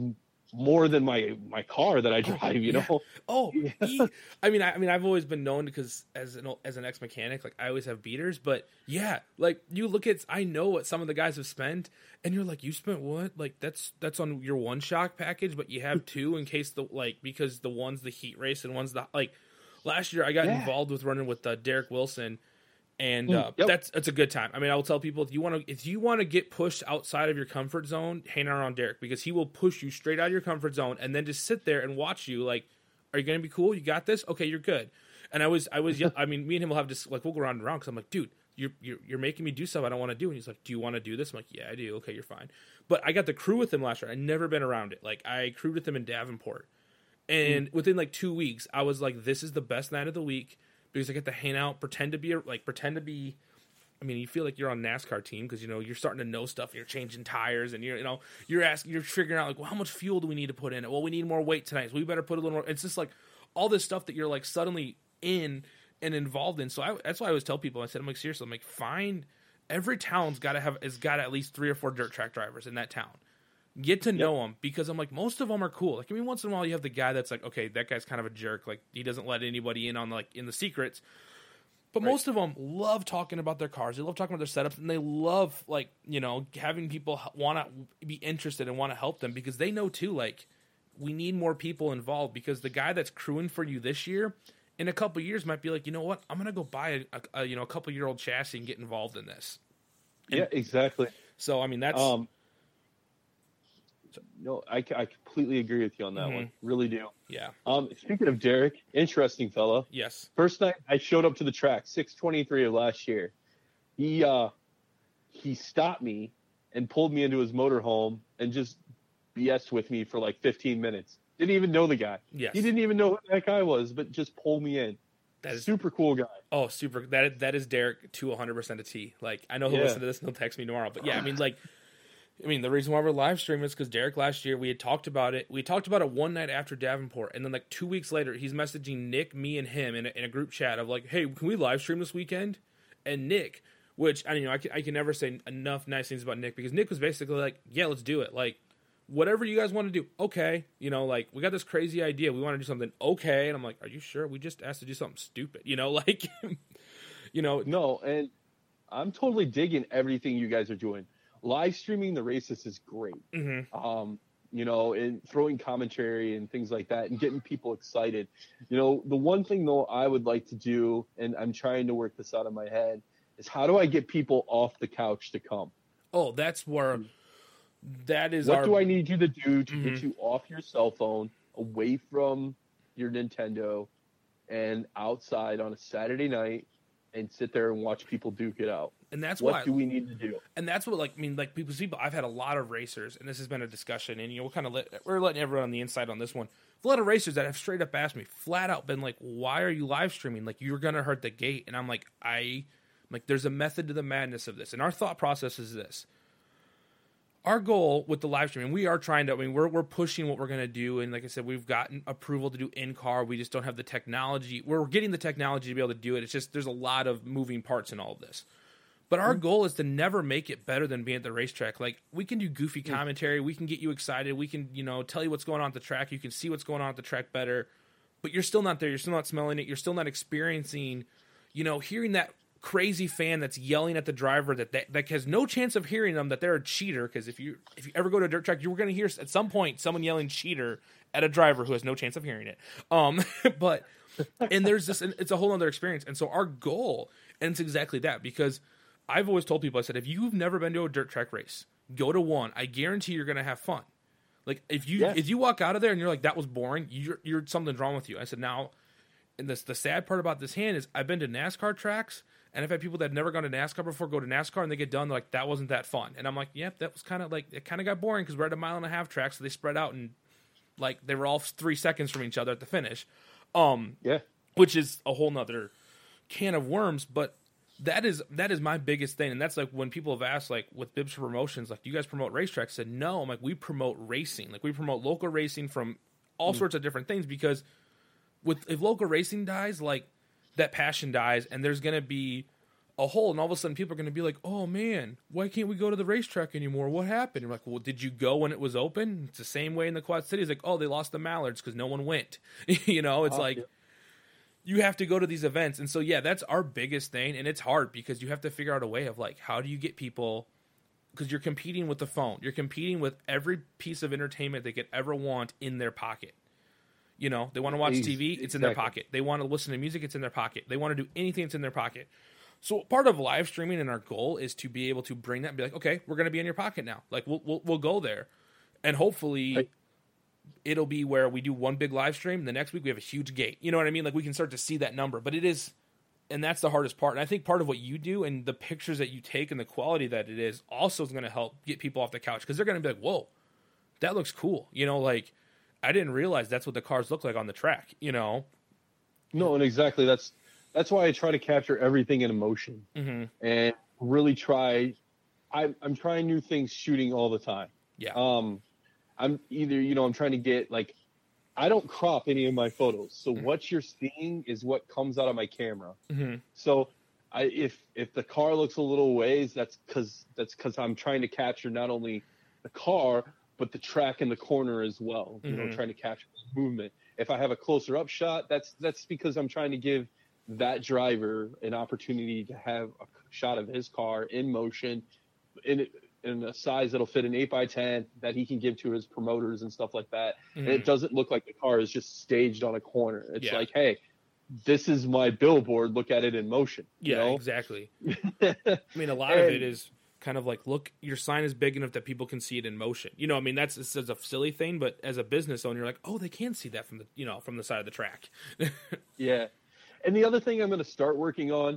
more than my my car that I drive. Oh, you yeah. know. Oh, yeah. he, I mean, I, I mean, I've always been known because as an as an ex mechanic, like I always have beaters. But yeah, like you look at, I know what some of the guys have spent, and you're like, you spent what? Like that's that's on your one shock package, but you have two in case the like because the one's the heat race and one's the like. Last year, I got yeah. involved with running with uh, Derek Wilson. And uh, yep. that's that's a good time. I mean, I will tell people if you want to if you want to get pushed outside of your comfort zone, hang out on Derek because he will push you straight out of your comfort zone and then just sit there and watch you. Like, are you going to be cool? You got this? Okay, you're good. And I was I was I mean, me and him will have this like we'll go around and around because I'm like, dude, you're, you're you're making me do stuff I don't want to do. And he's like, do you want to do this? I'm like, yeah, I do. Okay, you're fine. But I got to crew with him last year. I'd never been around it. Like I crewed with him in Davenport, and mm. within like two weeks, I was like, this is the best night of the week because I get to hang out, pretend to be like pretend to be. I mean, you feel like you're on a NASCAR team because, you know, you're starting to know stuff. You're changing tires and, you're, you know, you're asking, you're figuring out, like, well, how much fuel do we need to put in it? Well, we need more weight tonight, so we better put a little more. It's just, like, all this stuff that you're, like, suddenly in and involved in. So I, that's why I always tell people, I said, I'm like, seriously, I'm like, find, every town's got to have, has got at least three or four dirt track drivers in that town. Get to know yep. them because I'm like, most of them are cool. Like, I mean, once in a while you have the guy that's like, okay, that guy's kind of a jerk. Like, he doesn't let anybody in on, like, in the secrets. But right. most of them love talking about their cars. They love talking about their setups, and they love, like, you know, having people want to be interested and want to help them because they know, too, like, we need more people involved because the guy that's crewing for you this year, in a couple years, might be like, you know what, I'm going to go buy, a, a, a, you know, a couple-year-old chassis and get involved in this. And yeah, exactly. So, I mean, that's... Um, no, I, I completely agree with you on that mm-hmm. one. Really do. Yeah. Um, speaking of Derek, interesting fella. Yes. First night I showed up to the track, six twenty-three of last year. He uh, he stopped me and pulled me into his motorhome and just B S'd with me for like fifteen minutes. Didn't even know the guy. Yes. He didn't even know who that guy was, but just pulled me in. That is super cool guy. Oh, super. That that is Derek to one hundred percent a T. Like, I know he'll yeah. listen to this and he'll text me tomorrow. But yeah, I mean, like. I mean, the reason why we're live streaming is because Derek last year, we had talked about it. We talked about it one night after Davenport, and then like two weeks later, he's messaging Nick, me, and him in a, in a group chat of like, hey, can we live stream this weekend? And Nick, which, I you know, I can, I can never say enough nice things about Nick, because Nick was basically like, yeah, let's do it. Like, whatever you guys want to do, okay. You know, like, we got this crazy idea. We want to do something, okay. And I'm like, are you sure? We just asked to do something stupid. You know, like, you know. No, and I'm totally digging everything you guys are doing. Live streaming the races is great. Mm-hmm. Um, you know, and throwing commentary and things like that and getting people excited. You know, the one thing, though, I would like to do, and I'm trying to work this out in my head, is how do I get people off the couch to come? Oh, that's where that is What our... do I need you to do to mm-hmm. get you off your cell phone, away from your Nintendo, and outside on a Saturday night and sit there and watch people duke it out? And that's what why, do we need to do? And that's what, like, I mean, like, people, people, I've had a lot of racers, and this has been a discussion, and, you know, we're kind of let, we're letting everyone on the inside on this one. A lot of racers that have straight up asked me, flat out been like, why are you live streaming? Like, you're going to hurt the gate. And I'm like, I, I'm like, there's a method to the madness of this. And our thought process is this. Our goal with the live streaming, we are trying to, I mean, we're, we're pushing what we're going to do. And like I said, we've gotten approval to do in-car. We just don't have the technology. We're getting the technology to be able to do it. It's just, there's a lot of moving parts in all of this. But our goal is to never make it better than being at the racetrack. Like, we can do goofy commentary. We can get you excited. We can, you know, tell you what's going on at the track. You can see what's going on at the track better. But you're still not there. You're still not smelling it. You're still not experiencing, you know, hearing that crazy fan that's yelling at the driver that that, that has no chance of hearing them, that they're a cheater. Because if you if you ever go to a dirt track, you're going to hear at some point someone yelling cheater at a driver who has no chance of hearing it. Um, but, and there's this, it's a whole other experience. And so our goal, and it's exactly that, because I've always told people, I said, if you've never been to a dirt track race, go to one. I guarantee you're going to have fun. Like, if you yes. if you walk out of there and you're like, that was boring, you're, you're something's wrong with you. I said, now, and this, the sad part about this hand is I've been to NASCAR tracks, and I've had people that have never gone to NASCAR before go to NASCAR, and they get done, they're like, that wasn't that fun. And I'm like, yep, that was kind of like, it kind of got boring because we're at a mile and a half track, so they spread out, and like, they were all three seconds from each other at the finish. Um, yeah. Which is a whole nother can of worms, but That is that is my biggest thing, and that's like when people have asked, like, with Bibs Promotions, like, do you guys promote racetracks? I said, no. I'm like, we promote racing. Like, we promote local racing from all mm. sorts of different things, because with if local racing dies, like, that passion dies, and there's going to be a hole, and all of a sudden people are going to be like, oh man, why can't we go to the racetrack anymore? What happened? You're like, well, did you go when it was open? It's the same way in the Quad Cities. Like, oh, they lost the Mallards because no one went. you know, it's oh, like, yeah. You have to go to these events. And so, yeah, that's our biggest thing. And it's hard because you have to figure out a way of like, how do you get people, because you're competing with the phone. You're competing with every piece of entertainment they could ever want in their pocket. You know, they want to watch T V, it's exactly. in their pocket. They want to listen to music, it's in their pocket. They want to do anything, it's in their pocket. So part of live streaming and our goal is to be able to bring that and be like, okay, we're going to be in your pocket now. Like we'll we'll, we'll go there, and hopefully right. it'll be where we do one big live stream. The next week we have a huge gate. You know what I mean? Like we can start to see that number. But it is, and that's the hardest part. And I think part of what you do and the pictures that you take and the quality that it is also is going to help get people off the couch because they're going to be like, whoa, that looks cool. You know, like I didn't realize that's what the cars look like on the track. You know? No, and exactly that's. That's why I try to capture everything in emotion mm-hmm. and really try. I'm I'm trying new things shooting all the time. Yeah. Um, I'm either you know I'm trying to get like, I don't crop any of my photos, so mm-hmm. what you're seeing is what comes out of my camera. Mm-hmm. So, I if if the car looks a little ways, that's because that's because I'm trying to capture not only the car but the track in the corner as well. You mm-hmm. know, trying to capture the movement. If I have a closer up shot, that's that's because I'm trying to give that driver an opportunity to have a shot of his car in motion in in a size that'll fit an eight by ten that he can give to his promoters and stuff like that. Mm-hmm. And it doesn't look like the car is just staged on a corner. It's yeah. like, hey, this is my billboard. Look at it in motion. Yeah, you know? Exactly. I mean, a lot and, of it is kind of like, look, your sign is big enough that people can see it in motion. You know, I mean, that's it's a silly thing, but as a business owner, you're like, oh, they can see that from the, you know, from the side of the track. yeah. And the other thing I'm going to start working on,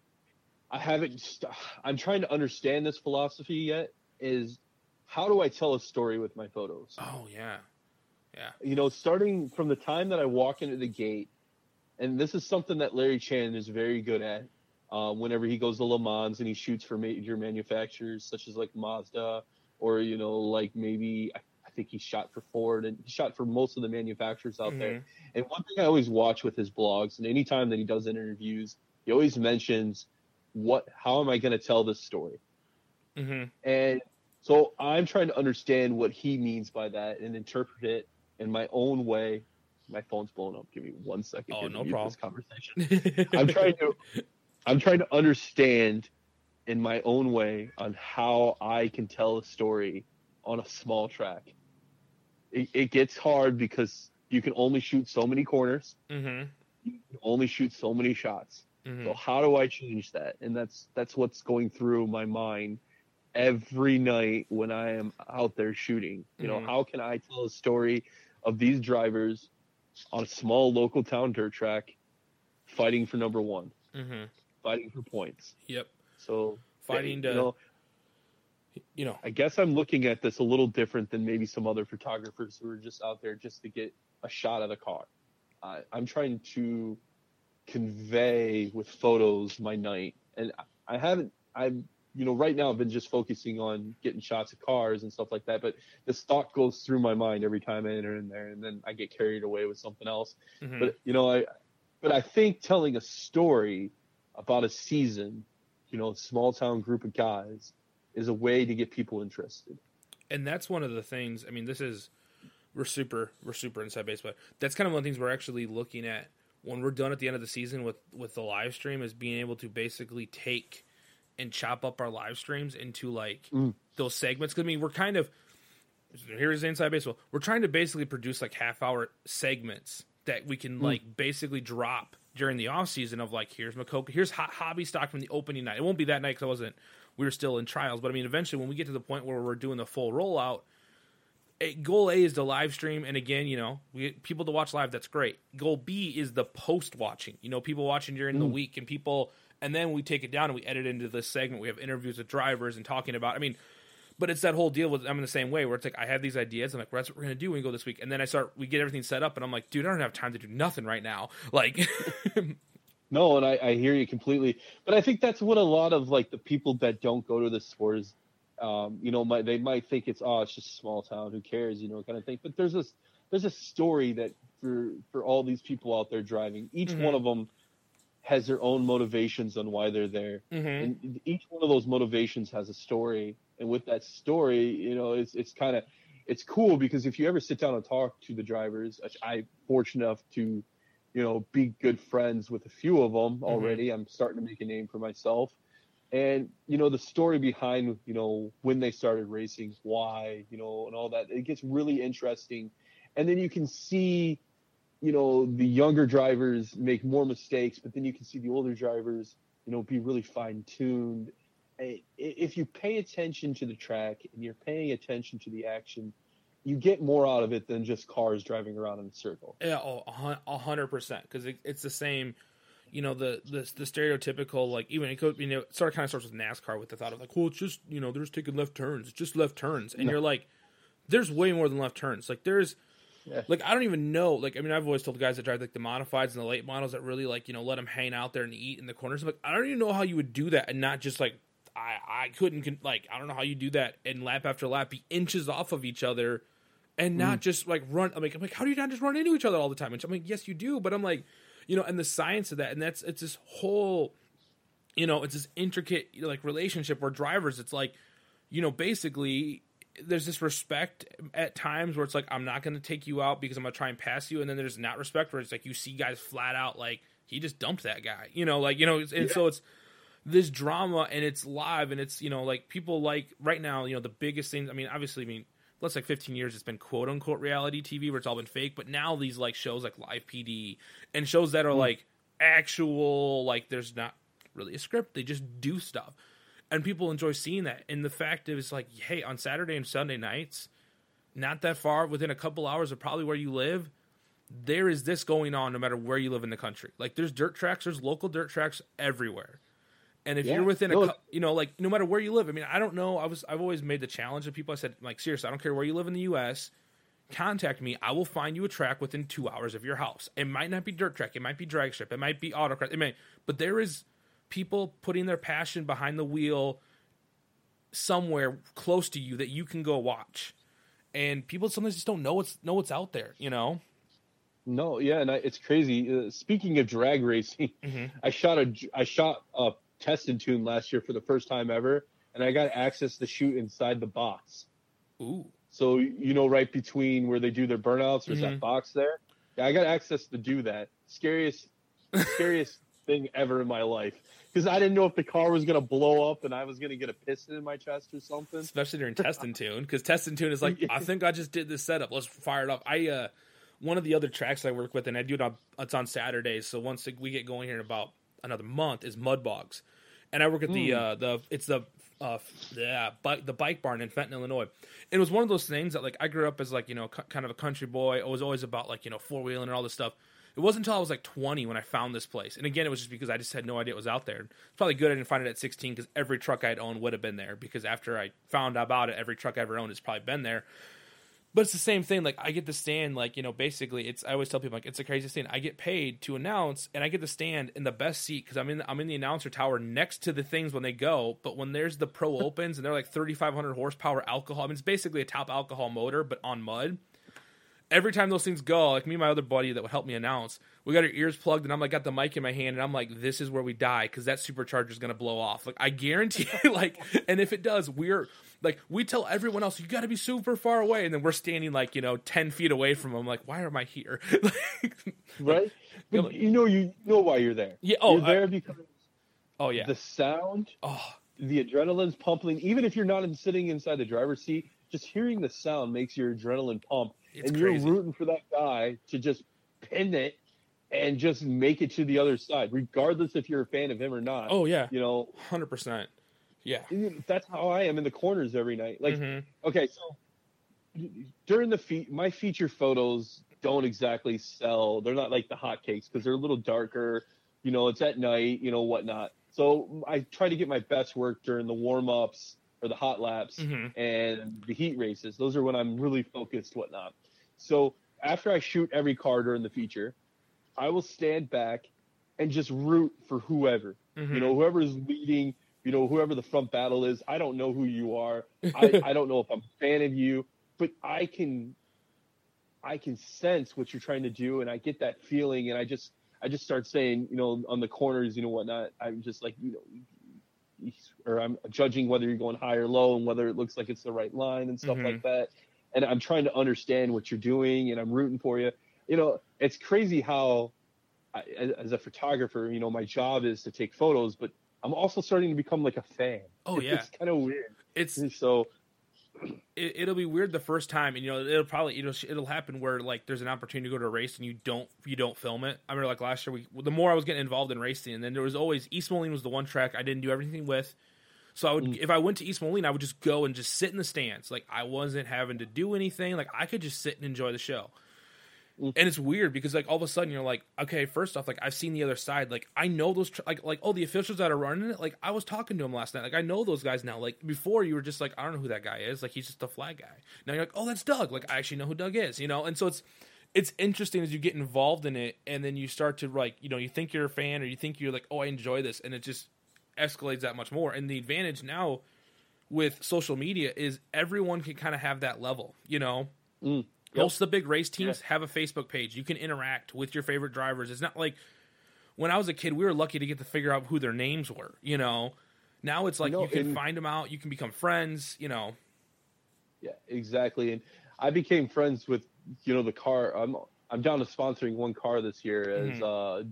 I haven't, st- I'm trying to understand this philosophy yet, is how do I tell a story with my photos? Oh, yeah. Yeah. You know, starting from the time that I walk into the gate, and this is something that Larry Chan is very good at, uh, whenever he goes to Le Mans and he shoots for major manufacturers such as like Mazda or, you know, like maybe I think he shot for Ford and he shot for most of the manufacturers out mm-hmm. there. And one thing I always watch with his blogs and anytime that he does interviews, he always mentions what, how am I going to tell this story? Mm-hmm. And so I'm trying to understand what he means by that and interpret it in my own way. My phone's blowing up. Give me one second. Oh, to no problem. This conversation. I'm trying to, I'm trying to understand in my own way on how I can tell a story on a small track. It, it gets hard because you can only shoot so many corners. Mm-hmm. You can only shoot so many shots. Mm-hmm. So how do I change that? And that's that's what's going through my mind every night when I am out there shooting. You know, mm-hmm. how can I tell a story of these drivers on a small local town dirt track fighting for number one, mm-hmm. fighting for points. Yep. So fighting they, to, you know, you know, I guess I'm looking at this a little different than maybe some other photographers who are just out there just to get a shot of the car. Uh, I'm trying to convey with photos my night, and I haven't. I'm, you know, right now I've been just focusing on getting shots of cars and stuff like that. But this thought goes through my mind every time I enter in there, and then I get carried away with something else. Mm-hmm. But you know, I, but I think telling a story about a season, you know, a small town group of guys, is a way to get people interested. And that's one of the things, I mean, this is, we're super, we're super inside baseball. That's kind of one of the things we're actually looking at when we're done at the end of the season with, with the live stream, is being able to basically take and chop up our live streams into like mm. those segments. Cause I mean, we're kind of, here's inside baseball. We're trying to basically produce like half hour segments that we can mm. like basically drop during the off season of like, here's Macoka, here's hot hobby stock from the opening night. It won't be that night, cause I wasn't, we were still in trials, but I mean, eventually when we get to the point where we're doing the full rollout, a, goal A is the live stream. And again, you know, we get people to watch live. That's great. Goal B is the post watching, you know, people watching during mm. the week and people, and then we take it down and we edit into this segment. We have interviews with drivers and talking about, I mean, but it's that whole deal with, I'm in the same way where it's like, I have these ideas. I'm like, well, that's what we're going to do when we go this week. And then I start, we get everything set up and I'm like, dude, I don't have time to do nothing right now. Like, no, and I, I hear you completely. But I think that's what a lot of like the people that don't go to the sports, um, you know, might, they might think it's, oh, it's just a small town, who cares, you know, kind of thing. But there's this, there's a story that for, for all these people out there driving, each mm-hmm. one of them has their own motivations on why they're there. Mm-hmm. And each one of those motivations has a story. And with that story, you know, it's it's kind of, it's cool because if you ever sit down and talk to the drivers, which I'm fortunate enough to, you know, be good friends with a few of them already. Mm-hmm. I'm starting to make a name for myself. And, you know, the story behind, you know, when they started racing, why, you know, and all that, it gets really interesting. And then you can see, you know, the younger drivers make more mistakes, but then you can see the older drivers, you know, be really fine-tuned. If you pay attention to the track and you're paying attention to the action, you get more out of it than just cars driving around in a circle. Yeah, oh, a hundred percent. Because it, it's the same, you know, the, the the stereotypical, like, even it could, you know, it sort of kind of starts with NASCAR with the thought of like, well, it's just, you know, they're just taking left turns, it's just left turns, and no. You're like, there's way more than left turns. Like, there's, yeah. like, I don't even know. Like, I mean, I've always told the guys that drive like the modifieds and the late models that really like, you know, let them hang out there and eat in the corners. I'm like, I don't even know how you would do that and not just like, I I couldn't like, I don't know how you do that and lap after lap be inches off of each other. And not mm. just like run. I'm like, I'm like, how do you not just run into each other all the time? And I'm like, yes, you do. But I'm like, you know, and the science of that, and that's it's this whole, you know, it's this intricate like relationship where drivers, it's like, you know, basically there's this respect at times where it's like, I'm not going to take you out because I'm going to try and pass you, and then there's not respect where it's like you see guys flat out like he just dumped that guy, you know, like you know, and yeah. so it's this drama and it's live and it's, you know, like people like right now, you know, the biggest thing. I mean, obviously, I mean. Let's like fifteen years it's been quote unquote reality T V where it's all been fake, but now these like shows like Live P D and shows that are mm. like actual, like there's not really a script, they just do stuff and people enjoy seeing that. And the fact is like, hey, on Saturday and Sunday nights, not that far within a couple hours of probably where you live, there is this going on no matter where you live in the country. Like there's dirt tracks, there's local dirt tracks everywhere. And if yeah. you're within a, no. you know, like no matter where you live, I mean, I don't know. I was, I've always made the challenge of people. I said, like, seriously, I don't care where you live in the U S, contact me. I will find you a track within two hours of your house. It might not be dirt track. It might be drag strip. It might be autocross. It may, but there is people putting their passion behind the wheel somewhere close to you that you can go watch. And people sometimes just don't know what's, know what's out there, you know? No. Yeah. And I, it's crazy. Uh, speaking of drag racing, mm-hmm. I shot a, I shot a, test and tune last year for the first time ever, and I got access to shoot inside the box. Ooh. So, you know, right between where they do their burnouts, there's mm-hmm. that box there. Yeah, I got access to do that. Scariest, scariest thing ever in my life. Because I didn't know if the car was going to blow up and I was going to get a piston in my chest or something. Especially during test and tune, because test and tune is like, I think I just did this setup. Let's fire it up. I, uh, one of the other tracks I work with, and I do it on, it's on Saturdays, so once we get going here in about another month, is Mud Bogs. And I work at the, mm. uh, the it's the, uh, yeah, bike, the bike barn in Fenton, Illinois. It was one of those things that, like, I grew up as, like, you know, c- kind of a country boy. I was always about, like, you know, four-wheeling and all this stuff. It wasn't until I was, like, twenty when I found this place. And, again, it was just because I just had no idea it was out there. It's probably good I didn't find it at sixteen because every truck I'd owned would have been there because after I found out about it, every truck I ever owned has probably been there. But it's the same thing. Like, I get to stand, like, you know, basically, it's, I always tell people, like, it's the craziest thing. I get paid to announce, and I get to stand in the best seat because I'm in, I'm in the announcer tower next to the things when they go. But when there's the Pro Opens, and they're like thirty-five hundred horsepower alcohol, I mean, it's basically a top alcohol motor, but on mud. Every time those things go, like me and my other buddy that would help me announce, we got our ears plugged, and I'm like, got the mic in my hand, and I'm like, this is where we die because that supercharger is going to blow off. Like, I guarantee you, like, and if it does, we're, like, we tell everyone else, you got to be super far away, and then we're standing, like, you know, ten feet away from them. Like, why am I here? Right? But you know, you know why you're there. Yeah. Oh, you're there I, because oh, yeah. the sound, oh. the adrenaline's pumping. Even if you're not in, sitting inside the driver's seat, just hearing the sound makes your adrenaline pump. It's and crazy. You're rooting for that guy to just pin it and just make it to the other side, regardless if you're a fan of him or not. Oh, yeah. You know, one hundred percent. Yeah. That's how I am in the corners every night. Like, mm-hmm. okay, so during the fe- my feature photos don't exactly sell. They're not like the hotcakes because they're a little darker. You know, it's at night, you know, whatnot. So I try to get my best work during the warm-ups or the hot laps mm-hmm. and the heat races. Those are when I'm really focused, whatnot. So after I shoot every car during the feature, I will stand back and just root for whoever. Mm-hmm. You know, whoever is leading, you know, whoever the front battle is. I don't know who you are. I, I don't know if I'm a fan of you, but I can I can sense what you're trying to do, and I get that feeling, and I just I just start saying, you know, on the corners, you know, whatnot. I'm just like, you know, or I'm judging whether you're going high or low and whether it looks like it's the right line and stuff mm-hmm. like that. And I'm trying to understand what you're doing, and I'm rooting for you. You know, it's crazy how, I, as a photographer, you know, my job is to take photos, but I'm also starting to become like a fan. Oh yeah, it's kind of weird. It's so. It, it'll be weird the first time, and you know it'll probably you know it'll happen where like there's an opportunity to go to a race and you don't you don't film it. I remember like last year, we the more I was getting involved in racing, and then there was always East Moline was the one track I didn't do everything with. So I would mm. if I went to East Moline, I would just go and just sit in the stands. Like I wasn't having to do anything. Like I could just sit and enjoy the show. And it's weird because like all of a sudden you're like, okay, first off, like I've seen the other side. Like I know those tra- like like oh the officials that are running it. Like I was talking to them last night. Like I know those guys now. Like before you were just like I don't know who that guy is. Like he's just a flag guy. Now you're like oh that's Doug. Like I actually know who Doug is. You know. And so it's it's interesting as you get involved in it, and then you start to like you know you think you're a fan or you think you're like oh I enjoy this, and it just escalates that much more. And the advantage now with social media is everyone can kind of have that level. You know. Mm. Most of the big race teams yeah. have a Facebook page. You can interact with your favorite drivers. It's not like when I was a kid, we were lucky to get to figure out who their names were, you know. Now it's like you, know, you can and, find them out. You can become friends, you know. Yeah, exactly. And I became friends with, you know, the car. I'm I'm down to sponsoring one car this year as mm-hmm. uh,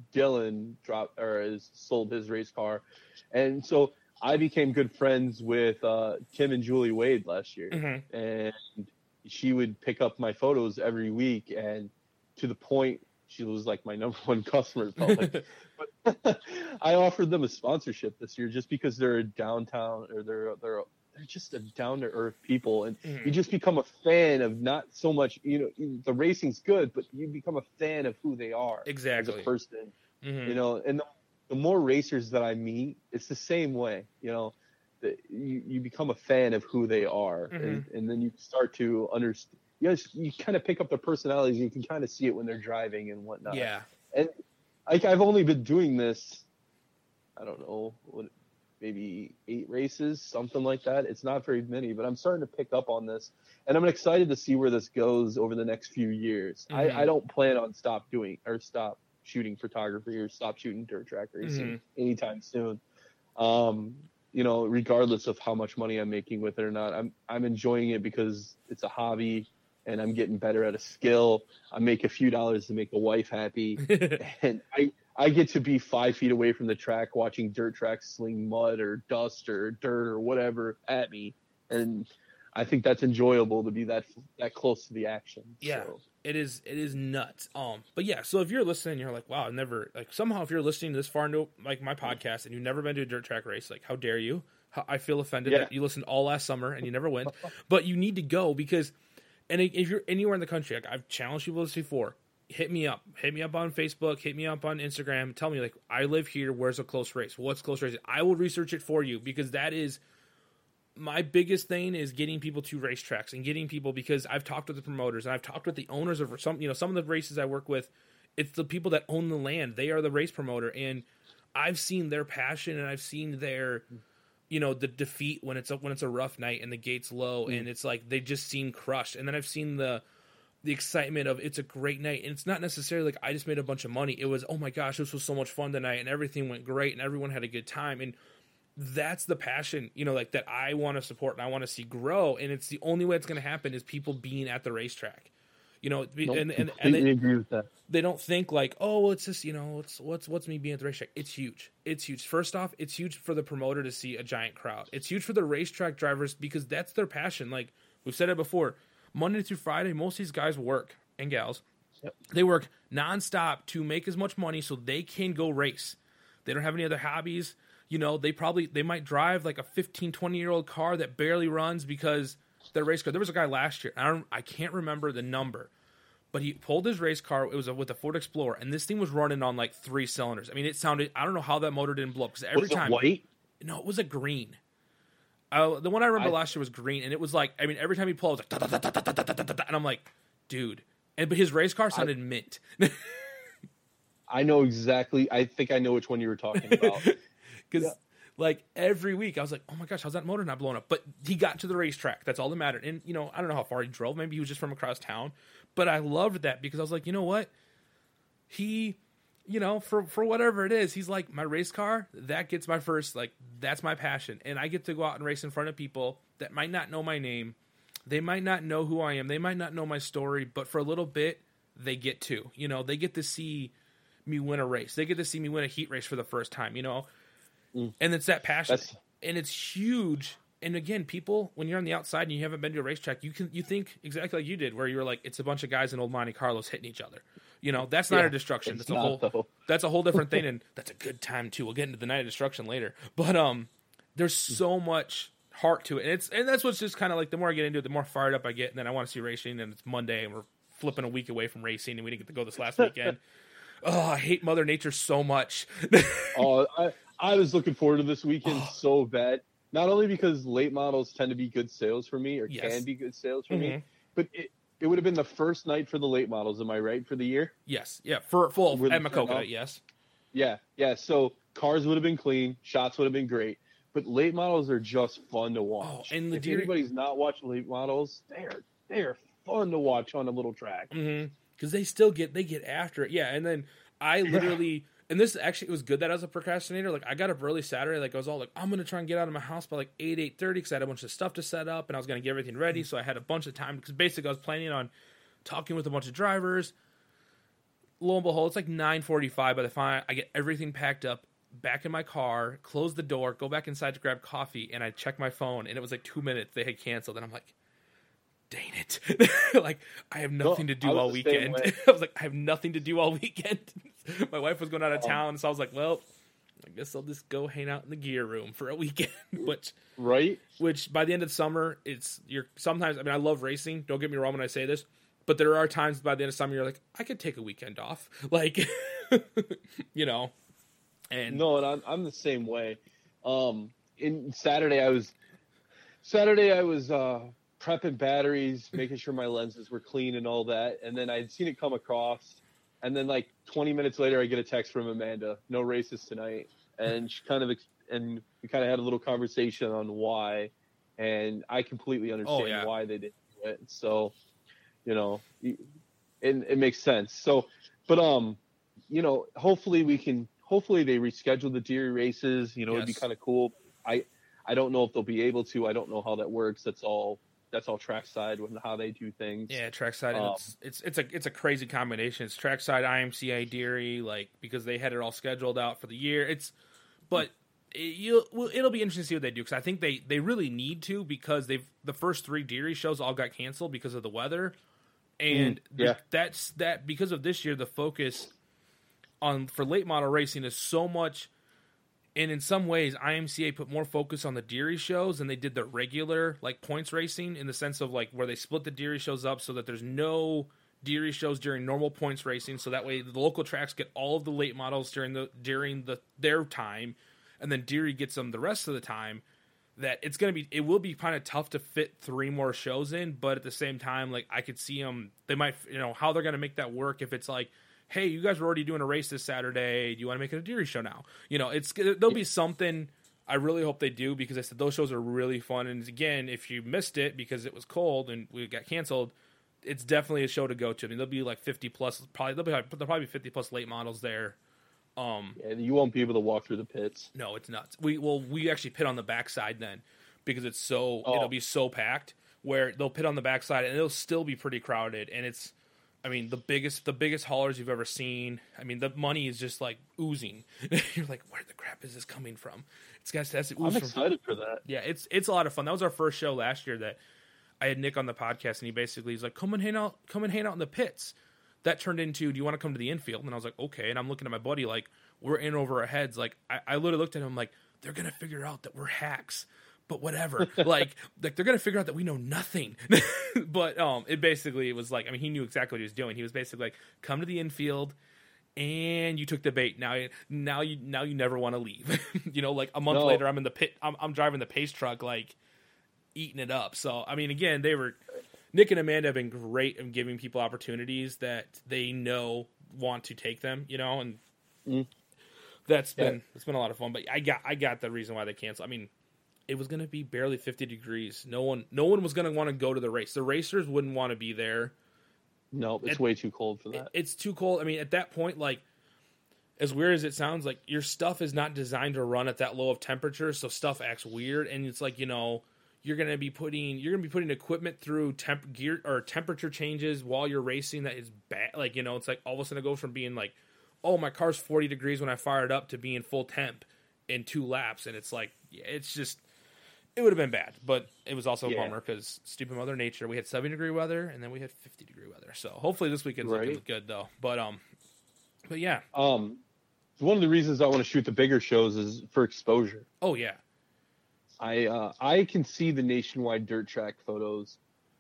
Dylan dropped or has sold his race car. And so I became good friends with uh, Kim and Julie Wade last year. Mm-hmm. And she would pick up my photos every week, and to the point she was like my number one customer. Like, but I offered them a sponsorship this year just because they're a downtown or they're they're they're just a down to earth people, and mm. you just become a fan of not so much you know the racing's good, but you become a fan of who they are exactly as a person. Mm-hmm. You know, and the, the more racers that I meet, it's the same way. You know. You, you become a fan of who they are, mm-hmm. and, and then you start to understand. You, you kind of pick up their personalities. You can kind of see it when they're driving and whatnot. Yeah. And like I've only been doing this, I don't know, what, maybe eight races, something like that. It's not very many, but I'm starting to pick up on this, and I'm excited to see where this goes over the next few years. Mm-hmm. I, I don't plan on stop doing or stop shooting photography or stop shooting dirt track racing mm-hmm. anytime soon. Um, you know, regardless of how much money I'm making with it or not, I'm I'm enjoying it because it's a hobby and I'm getting better at a skill. I make a few dollars to make the wife happy, and I I get to be five feet away from the track watching dirt tracks sling mud or dust or dirt or whatever at me, and I think that's enjoyable to be that that close to the action. Yeah. So. It is it is nuts. Um, but yeah, so if you're listening, you're like, wow, I've never like somehow if you're listening this far into like my podcast and you've never been to a dirt track race, like how dare you? How, I feel offended yeah. that you listened all last summer and you never went. But you need to go because, and if you're anywhere in the country, like I've challenged people this before, hit me up, hit me up on Facebook, hit me up on Instagram, tell me like I live here. Where's a close race? What's close race? I will research it for you because that is. My biggest thing is getting people to racetracks and getting people because I've talked with the promoters and I've talked with the owners of some, you know, some of the races I work with. It's the people that own the land. They are the race promoter. And I've seen their passion and I've seen their, you know, the defeat when it's a, when it's a rough night and the gate's low mm. and it's like, they just seem crushed. And then I've seen the, the excitement of it's a great night. And it's not necessarily like I just made a bunch of money. It was, oh my gosh, this was so much fun tonight and everything went great and everyone had a good time. And that's the passion, you know, like that I want to support and I want to see grow. And it's the only way it's going to happen is people being at the racetrack, you know, nope, and, and, and they, agree with that. They don't think like, oh, well, it's just, you know, it's what's, what's me being at the racetrack. It's huge. It's huge. First off, it's huge for the promoter to see a giant crowd. It's huge for the racetrack drivers because that's their passion. Like we've said it before, Monday through Friday, most of these guys work and gals, yep. they work nonstop to make as much money so they can go race. They don't have any other hobbies. You know, they probably, they might drive like a fifteen, twenty year old car that barely runs because their race car. There was a guy last year, I don't, I can't remember the number, but he pulled his race car. It was a, with a Ford Explorer, and this thing was running on like three cylinders. I mean, it sounded, I don't know how that motor didn't blow up because every was time. It white? No, it was a green. Uh, the one I remember I, last year was green, and it was like, I mean, every time he pulled, it was like, and I'm like, dude. And but his race car sounded I, mint. I know exactly. I think I know which one you were talking about. Because, yeah. like, every week I was like, oh my gosh, how's that motor not blowing up? But he got to the racetrack. That's all that mattered. And, you know, I don't know how far he drove. Maybe he was just from across town. But I loved that because I was like, you know what? He, you know, for, for whatever it is, he's like, my race car, that gets my first, like, that's my passion. And I get to go out and race in front of people that might not know my name. They might not know who I am. They might not know my story, but for a little bit, they get to, you know, they get to see me win a race. They get to see me win a heat race for the first time, you know, mm. and it's that passion. That's... And it's huge. And again, people, when you're on the outside and you haven't been to a racetrack, you can you think exactly like you did, where you're like, it's a bunch of guys in old Monte Carlos hitting each other. You know, that's not yeah, a destruction. That's a whole though. That's a whole different thing, and that's a good time too. We'll get into the night of destruction later. But um, there's so much heart to it, and it's and that's what's just kind of like the more I get into it, the more fired up I get, and then I want to see racing, and it's Monday, and we're flipping a week away from racing, and we didn't get to go this last weekend. Oh, I hate Mother Nature so much. oh, I I was looking forward to this weekend oh. so bad. Not only because late models tend to be good sales for me, or yes. can be good sales for mm-hmm. me, but it, it would have been the first night for the late models. Am I right for the year? Yes. Yeah. For full at Maquoketa, yes. Yeah. Yeah. So cars would have been clean, shots would have been great, but late models are just fun to watch. Oh, and the if deer... anybody's not watching late models, they are they are fun to watch on a little track because mm-hmm. they still get they get after it. Yeah. And then I literally. Yeah. And this actually, it was good that I was a procrastinator. Like, I got up early Saturday. Like, I was all like, I'm going to try and get out of my house by like eight, eight thirty because I had a bunch of stuff to set up and I was going to get everything ready. So I had a bunch of time because basically I was planning on talking with a bunch of drivers. Lo and behold, it's like nine forty-five by the time I get everything packed up, back in my car, close the door, go back inside to grab coffee, and I check my phone, and it was like two minutes. They had canceled, and I'm like, dang it. Like, I have nothing no, to do all weekend. I was like, I have nothing to do all weekend. My wife was going out of town, so I was like, well, I guess I'll just go hang out in the gear room for a weekend. Which, right? Which by the end of summer, it's you're sometimes. I mean, I love racing. Don't get me wrong when I say this, but there are times by the end of summer you're like, I could take a weekend off, like, you know. And no, and I'm I'm the same way. Um, in Saturday I was Saturday I was uh, prepping batteries, making sure my lenses were clean and all that, and then I'd seen it come across. And then, like twenty minutes later, I get a text from Amanda. No races tonight, and she kind of and we kind of had a little conversation on why, and I completely understand oh, yeah. why they didn't do it. So, you know, it it makes sense. So, but um, you know, hopefully we can. Hopefully they reschedule the Deary races. You know, yes. It'd be kind of cool. I I don't know if they'll be able to. I don't know how that works. That's all. That's all trackside with how they do things. Yeah, trackside. Um, it's, it's it's a it's a crazy combination. It's trackside, I M C A, Deary, like because they had it all scheduled out for the year. It's, but it, you well, it'll be interesting to see what they do because I think they, they really need to because they've the first three Deary shows all got canceled because of the weather, and mm, yeah. th- that's that because of this year the focus on for late model racing is so much. And in some ways, I M C A put more focus on the Deary shows than they did the regular, like, points racing in the sense of, like, where they split the Deary shows up so that there's no Deary shows during normal points racing. So that way the local tracks get all of the late models during the during the their time, and then Deary gets them the rest of the time. That it's going to be, it will be kind of tough to fit three more shows in, but at the same time, like, I could see them, they might, you know, how they're going to make that work if it's like, hey, you guys were already doing a race this Saturday. Do you want to make it a Deary show now? You know, it's there'll be something. I really hope they do because I said those shows are really fun. And again, if you missed it because it was cold and we got canceled, it's definitely a show to go to. I mean, there'll be like fifty plus, probably there'll be there'll probably be fifty plus late models there. Um, yeah, you won't be able to walk through the pits. No, it's nuts. We well, we actually pit on the backside then because it's so oh. it'll be so packed where they'll pit on the backside and it'll still be pretty crowded and it's. I mean, the biggest the biggest haulers you've ever seen. I mean, the money is just like oozing. You're like, where the crap is this coming from? It's got to. I'm excited from, for that. Yeah, it's it's a lot of fun. That was our first show last year that I had Nick on the podcast, and he basically he's like, come and hang out, come and hang out in the pits. That turned into, do you want to come to the infield? And I was like, okay. And I'm looking at my buddy like, we're in over our heads. Like, I, I literally looked at him like, they're gonna figure out that we're hacks. But whatever, like, like they're gonna figure out that we know nothing. But um, it basically it was like, I mean, he knew exactly what he was doing. He was basically like, come to the infield, and you took the bait. Now, now you now you never want to leave. You know, like a month no. later, I'm in the pit. I'm, I'm driving the pace truck, like eating it up. So I mean, again, they were Nick and Amanda have been great in giving people opportunities that they know want to take them. You know, and mm. that's yeah. been it's been a lot of fun. But I got I got the reason why they canceled. I mean. It was going to be barely fifty degrees. No one, no one was going to want to go to the race. The racers wouldn't want to be there. No, it's at, way too cold for that. It, it's too cold. I mean, at that point, like as weird as it sounds, like your stuff is not designed to run at that low of temperature, so stuff acts weird, and it's like, you know, you're gonna be putting you're gonna be putting equipment through temp gear or temperature changes while you're racing that is bad. Like, you know, it's like all of a sudden it goes from being like, oh, my car's forty degrees when I fire it up to being full temp in two laps, and it's like, it's just, it would have been bad, but it was also a yeah. bummer because stupid Mother Nature. We had seventy degree weather, and then we had fifty degree weather. So hopefully this weekend's right. looking good though. But um, but yeah. Um, one of the reasons I want to shoot the bigger shows is for exposure. Oh yeah. I uh, I can see the nationwide dirt track photos,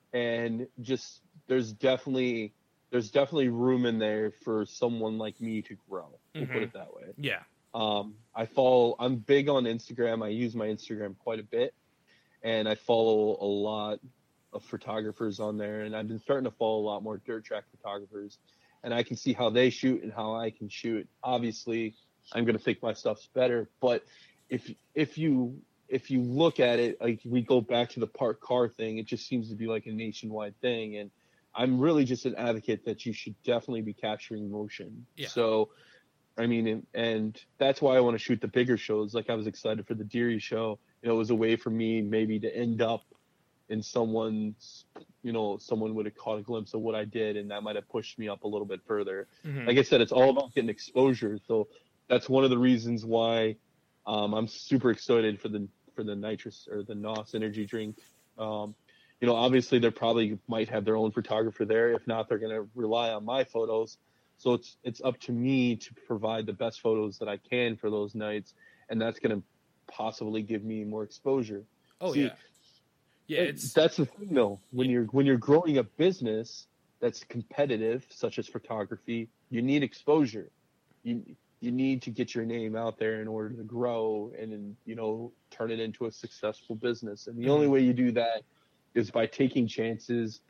and just there's definitely there's definitely room in there for someone like me to grow. We'll mm-hmm. put it that way. Yeah. Um, I follow. I'm big on Instagram. I use my Instagram quite a bit, and I follow a lot of photographers on there. And I've been starting to follow a lot more dirt track photographers, and I can see how they shoot and how I can shoot. Obviously, I'm going to think my stuff's better, but if if you if you look at it, like we go back to the park car thing, it just seems to be like a nationwide thing. And I'm really just an advocate that you should definitely be capturing motion. Yeah. So, I mean, and, and that's why I want to shoot the bigger shows. Like I was excited for the Deary show. You know, it was a way for me maybe to end up in someone's, you know, someone would have caught a glimpse of what I did, and that might have pushed me up a little bit further. Mm-hmm. Like I said, it's all about getting exposure. So that's one of the reasons why um, I'm super excited for the for the nitrous or the N O S energy drink. Um, you know, obviously they probably might have their own photographer there. If not, they're going to rely on my photos. So it's it's up to me to provide the best photos that I can for those nights, and that's going to possibly give me more exposure. Oh See, yeah, yeah. It's that's the thing though. When you're when you're growing a business that's competitive, such as photography, you need exposure. You you need to get your name out there in order to grow and, you know, turn it into a successful business. And the mm-hmm. only way you do that is by taking chances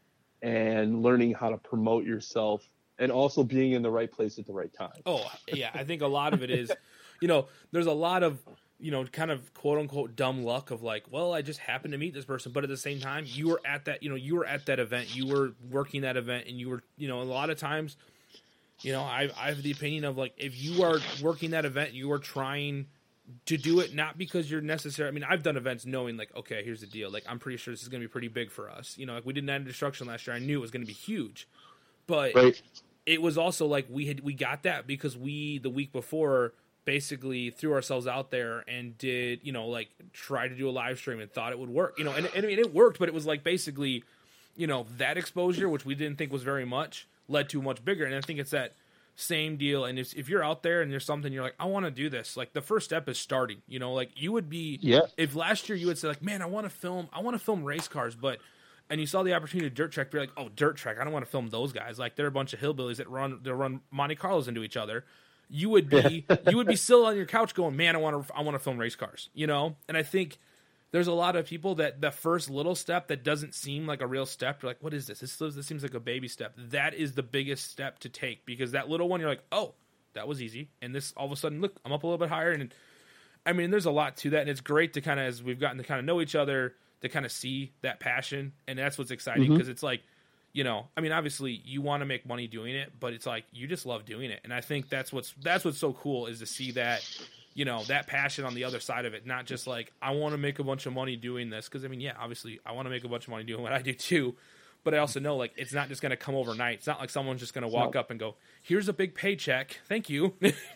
and learning how to promote yourself, and also being in the right place at the right time. Oh, yeah. I think a lot of it is, you know, there's a lot of, you know, kind of quote unquote dumb luck of like, well, I just happened to meet this person. But at the same time, you were at that, you know, you were at that event, you were working that event, and you were, you know, a lot of times, you know, I, I have the opinion of like, if you are working that event, you are trying to do it not because you're necessary. I mean, I've done events knowing like, okay, here's the deal. Like, I'm pretty sure this is going to be pretty big for us. You know, like we did Night of Destruction last year. I knew it was going to be huge, but right. It was also like we had we got that because we the week before basically threw ourselves out there and did, you know, like try to do a live stream and thought it would work. You know, and, and I mean it worked, but it was like basically, you know, that exposure, which we didn't think was very much, led to much bigger. And I think it's that same deal. And if, if you're out there and there's something you're like, I want to do this, like the first step is starting. You know, like you would be, yeah. If last year you would say like, man, I want to film, I want to film race cars, but. And you saw the opportunity to dirt track, you're like, oh, dirt track, I don't want to film those guys. Like they're a bunch of hillbillies that run they run Monte Carlos into each other. You would be you would be still on your couch going, man, I want to I want to film race cars, you know. And I think there's a lot of people that the first little step that doesn't seem like a real step, you're like, what is this? This this seems like a baby step. That is the biggest step to take, because that little one, you're like, oh, that was easy. And this all of a sudden, look, I'm up a little bit higher. And I mean, there's a lot to that, and it's great to kind of, as we've gotten to kind of know each other, to kind of see that passion. And that's what's exciting, because mm-hmm. it's like, you know, I mean, obviously you want to make money doing it, but it's like you just love doing it. And I think that's what's that's what's so cool, is to see that, you know, that passion on the other side of it, not just like, I want to make a bunch of money doing this. Because I mean, yeah, obviously I want to make a bunch of money doing what I do too, but I also know like it's not just going to come overnight. It's not like someone's just going to walk no. up and go, here's a big paycheck, thank you.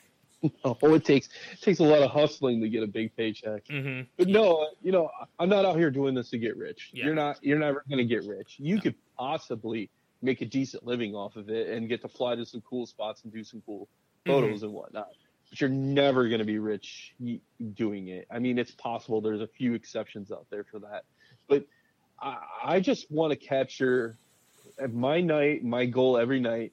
Oh, it takes it takes a lot of hustling to get a big paycheck. Mm-hmm. But no, you know, I'm not out here doing this to get rich. Yeah. You're not. You're never going to get rich. You no. could possibly make a decent living off of it and get to fly to some cool spots and do some cool photos mm-hmm. and whatnot. But you're never going to be rich doing it. I mean, it's possible. There's a few exceptions out there for that. But I, I just want to capture at my night. My goal every night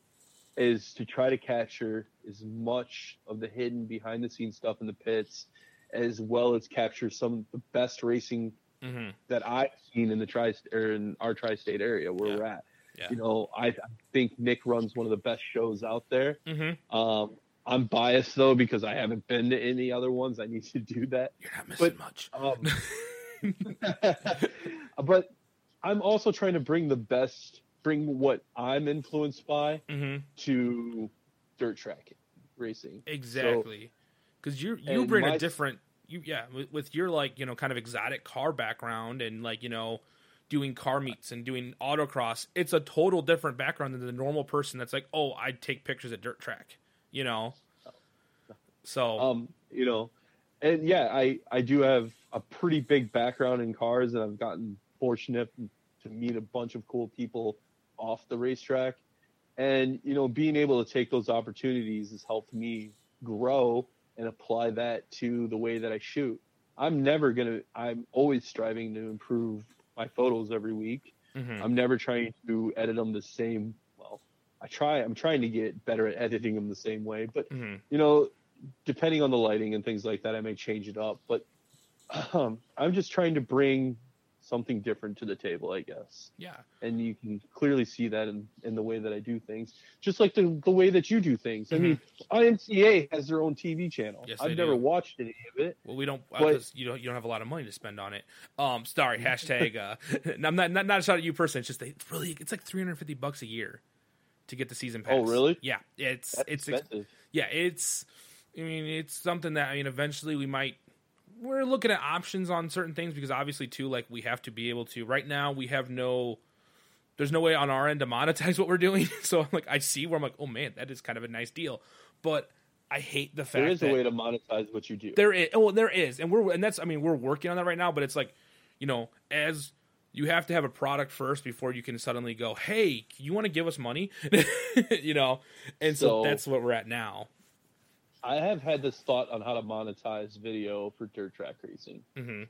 is to try to capture as much of the hidden behind the scenes stuff in the pits, as well as capture some of the best racing mm-hmm. that I've seen in the tri or in our tri-state area where yeah. we're at. Yeah. You know, I, I think Nick runs one of the best shows out there. Mm-hmm. Um, I'm biased though, because I haven't been to any other ones. I need to do that. You're not missing but, much. Um, but I'm also trying to bring the best, bring what I'm influenced by mm-hmm. to dirt track racing. Exactly. Because so, you you bring my, a different you yeah with, with your like you know kind of exotic car background and like you know doing car meets and doing autocross. It's a total different background than the normal person that's like, oh, I take pictures at dirt track. You know. So um you know, and yeah, I I do have a pretty big background in cars, and I've gotten fortunate to meet a bunch of cool people off the racetrack. And, you know, being able to take those opportunities has helped me grow and apply that to the way that I shoot. I'm never going to, I'm always striving to improve my photos every week. Mm-hmm. I'm never trying to edit them the same. Well, I try, I'm trying to get better at editing them the same way, but mm-hmm. you know, depending on the lighting and things like that, I may change it up, but um, I'm just trying to bring something different to the table, I guess. Yeah. And you can clearly see that in, in the way that I do things, just like the, the way that you do things. Mm-hmm. I mean, I M C A has their own T V channel. Yes, I've never do. watched any of it. Well, we don't, because you don't, you don't have a lot of money to spend on it. Um, sorry, hashtag, uh, I'm not, not, not a shot at you personally. It's just, it's really, it's like three hundred fifty bucks a year to get the season pass. Oh, really? Yeah. It's, That's it's, expensive. yeah, it's, I mean, it's something that, I mean, eventually we might, we're looking at options on certain things because obviously too, like we have to be able to, right now we have no, there's no way on our end to monetize what we're doing. So I'm like, I see where I'm like, oh man, that is kind of a nice deal. But I hate the fact there is that a way to monetize what you do. There is, oh, there is. And we're, and that's, I mean, we're working on that right now, but it's like, you know, as you have to have a product first before you can suddenly go, hey, you want to give us money? You know? And so, so that's what we're at now. I have had this thought on how to monetize video for dirt track racing. Mm-hmm.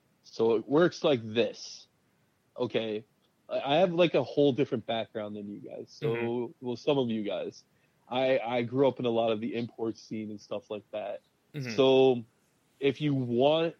So it works like this. Okay. I have like a whole different background than you guys. So, mm-hmm. well, some of you guys. I, I grew up in a lot of the import scene and stuff like that. Mm-hmm. So if you want,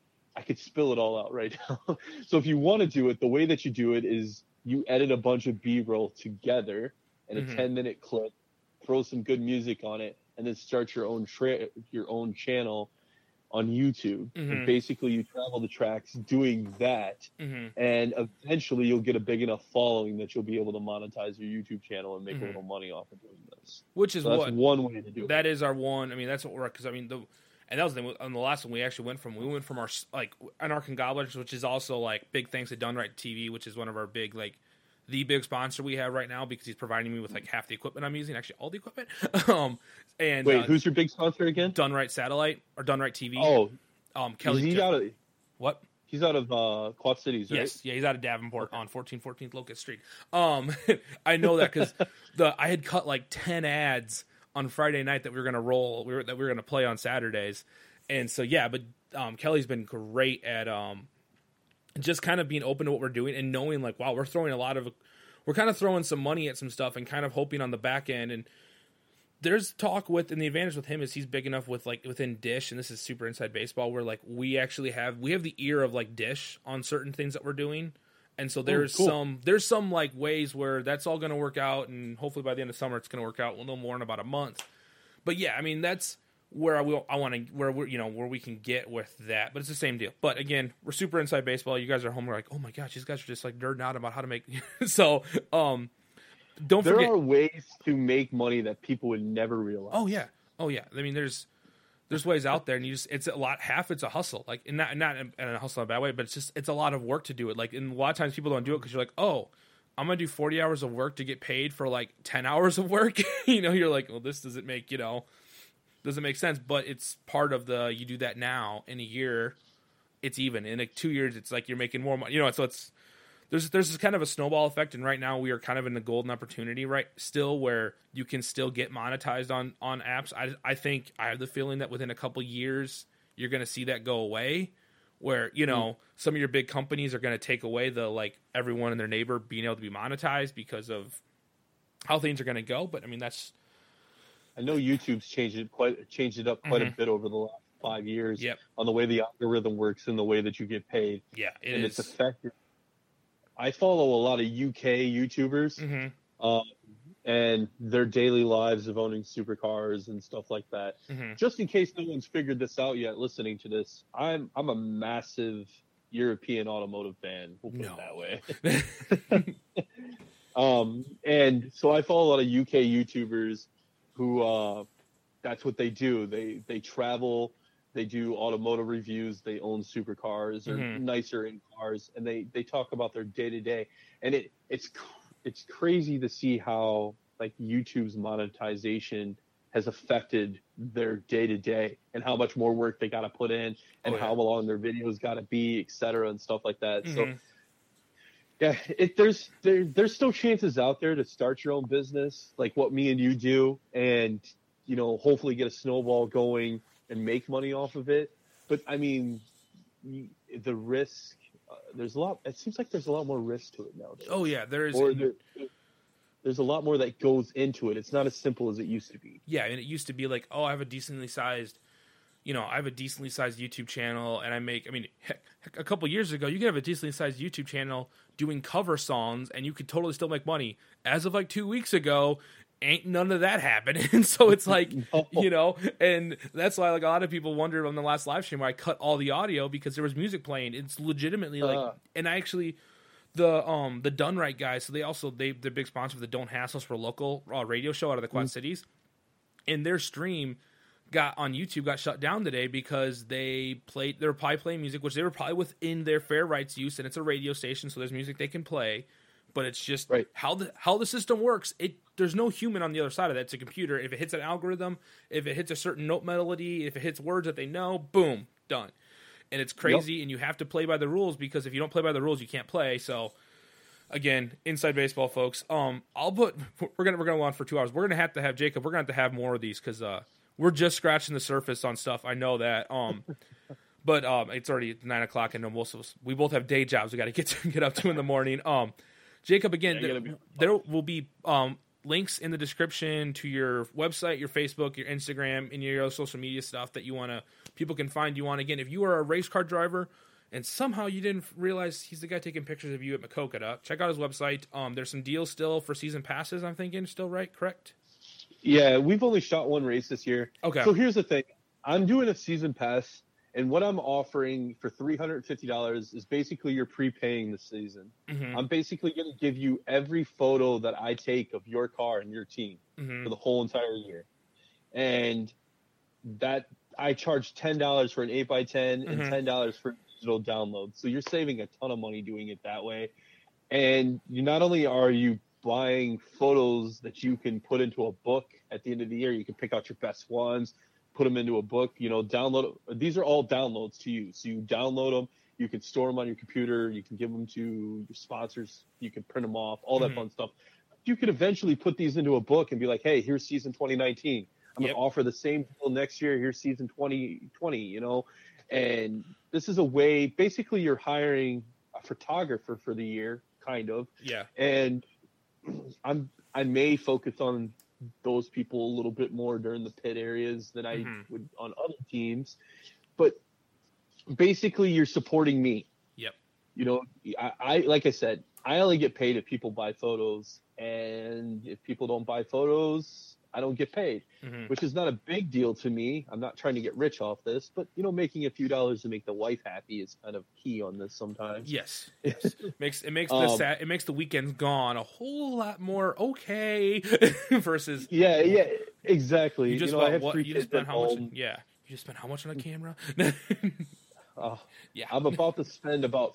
I could spill it all out right now. So if you want to do it, the way that you do it is you edit a bunch of B-roll together in mm-hmm. a ten minute clip, throw some good music on it, and then start your own tra- your own channel on YouTube. Mm-hmm. And basically, you travel the tracks doing that, mm-hmm. and eventually you'll get a big enough following that you'll be able to monetize your YouTube channel and make mm-hmm. a little money off of doing this. Which is so that's what one way to do it. That is our one. I mean, that's what we're because I mean the. And that was the thing, on the last one we actually went from. We went from our like Anarchan Gobblers, which is also like big thanks to Done Right T V, which is one of our big like. The big sponsor we have right now because he's providing me with like half the equipment I'm using, actually all the equipment. um, and wait, uh, who's your big sponsor again? Done Right Satellite or Done Right T V. Oh, um, Kelly. He's out of what? He's out of uh, Quad Cities, right? Yes, yeah, he's out of Davenport okay. on fourteen fourteenth Locust Street. Um, I know that because the I had cut like ten ads on Friday night that we were gonna roll, we were that we were gonna play on Saturdays, and so yeah, but um, Kelly's been great at um. just kind of being open to what we're doing and knowing like, wow, we're throwing a lot of, we're kind of throwing some money at some stuff and kind of hoping on the back end. And there's talk with, and the advantage with him is he's big enough with like within Dish, and this is super inside baseball, where like we actually have, we have the ear of like Dish on certain things that we're doing. And so there's Ooh, cool. some, there's some like ways where that's all going to work out. And hopefully by the end of summer, it's going to work out. We'll know more in about a month. But yeah, I mean, that's where I will, I want to, where we're, you know, where we can get with that, but it's the same deal. But again, we're super inside baseball. You guys are home. We're like, oh my gosh, these guys are just like nerding out about how to make, so, um, don't there forget. There are ways to make money that people would never realize. Oh yeah. Oh yeah. I mean, there's, there's ways out there, and you just, it's a lot, half it's a hustle, like, and not, not in a hustle in a bad way, but it's just, it's a lot of work to do it. Like, and a lot of times people don't do it because you're like, oh, I'm going to do forty hours of work to get paid for like ten hours of work. You know, you're like, well, this doesn't make, you know, doesn't make sense, but it's part of the, you do that now in a year, it's even in like two years, it's like you're making more money, you know, so it's, there's, there's this kind of a snowball effect. And right now we are kind of in the golden opportunity, right? Still where you can still get monetized on, on apps. I, I think I have the feeling that within a couple years, you're going to see that go away, where, you know, mm. some of your big companies are going to take away the, like everyone and their neighbor being able to be monetized because of how things are going to go. But I mean, that's, I know YouTube's changed it quite changed it up quite mm-hmm. a bit over the last five years yep. on the way the algorithm works and the way that you get paid. Yeah, it and is. It's effective. I follow a lot of U K YouTubers, mm-hmm. um, and their daily lives of owning supercars and stuff like that. Mm-hmm. Just in case no one's figured this out yet, listening to this, I'm I'm a massive European automotive fan. We'll put no. it that way. um, and so I follow a lot of U K YouTubers who uh, that's what they do. They they travel, they do automotive reviews, they own supercars or Mhm. nicer in cars, and they they talk about their day to day. And it it's cr- it's crazy to see how like YouTube's monetization has affected their day to day and how much more work they got to put in and Oh, yeah. how long their videos got to be, et cetera, and stuff like that. So Mhm. yeah, it, there's there, there's still chances out there to start your own business, like what me and you do, and you know, hopefully get a snowball going and make money off of it. But I mean, you- the risk, uh, there's a lot. It seems like there's a lot more risk to it nowadays. Oh yeah, there is. Or there, there's a lot more that goes into it. It's not as simple as it used to be. Yeah, and it used to be like, oh, I have a decently sized, you know, I have a decently sized YouTube channel, and I make. I mean, heck, heck, a couple years ago, you could have a decently sized YouTube channel doing cover songs, and you could totally still make money. As of like two weeks ago, ain't none of that happening. So it's like, No. you know, and that's why like a lot of people wondered on the last live stream where I cut all the audio because there was music playing. It's legitimately like, Uh. and I actually. The um the Done Right guys, so they also they they're big sponsor of the Don't Hassle Us for local uh, radio show out of the Quad Mm. Cities, and their stream got on YouTube got shut down today because they played they were probably playing music which they were probably within their fair rights use, and it's a radio station, so there's music they can play, but it's just Right. how the how the system works. It there's no human on the other side of that. It's a computer. If it hits an algorithm, if it hits a certain note melody, if it hits words that they know, boom, done. And it's crazy, yep. And you have to play by the rules because if you don't play by the rules, you can't play. So, again, inside baseball, folks. Um, I'll put we're gonna we're gonna go on for two hours. We're gonna have to have Jacob. We're gonna have to have more of these because uh, we're just scratching the surface on stuff. I know that. Um, but um, it's already nine o'clock, and most of us we both have day jobs. We got to get to get up to in the morning. Um, Jacob, again, Yeah, there, there will be um links in the description to your website, your Facebook, your Instagram, and your other social media stuff that you want to people can find you on. Again, if you are a race car driver and somehow you didn't realize he's the guy taking pictures of you at Makokata, check out his website. Um, there's some deals still for season passes, I'm thinking, still right, correct? Yeah, we've only shot one race this year. Okay. So here's the thing. I'm doing a season pass, and what I'm offering for three hundred fifty dollars is basically you're prepaying the season. Mm-hmm. I'm basically going to give you every photo that I take of your car and your team mm-hmm. for the whole entire year. And that I charge ten dollars for an eight by ten mm-hmm. and ten dollars for digital download. So you're saving a ton of money doing it that way. And you not only are you buying photos that you can put into a book at the end of the year, you can pick out your best ones, put them into a book, you know, download. These are all downloads to you. So you download them, you can store them on your computer, you can give them to your sponsors, you can print them off, all that mm-hmm. fun stuff. You could eventually put these into a book and be like, hey, here's season twenty nineteen. I'm yep. going to offer the same deal next year. Here's season twenty twenty, you know, and this is a way, basically you're hiring a photographer for the year, kind of. Yeah. And I'm, I may focus on those people a little bit more during the pit areas than I mm-hmm. would on other teams, but basically you're supporting me. Yep. You know, I, I like I said, I only get paid if people buy photos, and if people don't buy photos, I don't get paid, mm-hmm. which is not a big deal to me. I'm not trying to get rich off this, but you know, making a few dollars to make the wife happy is kind of key on this sometimes. Yes, yes. makes it makes um, the sat, it makes the weekends gone a whole lot more okay versus yeah, yeah, exactly. You just you know, I have what, three you kids just spent at how much? home. Yeah, you just spent how much on a camera? uh, yeah, I'm about to spend about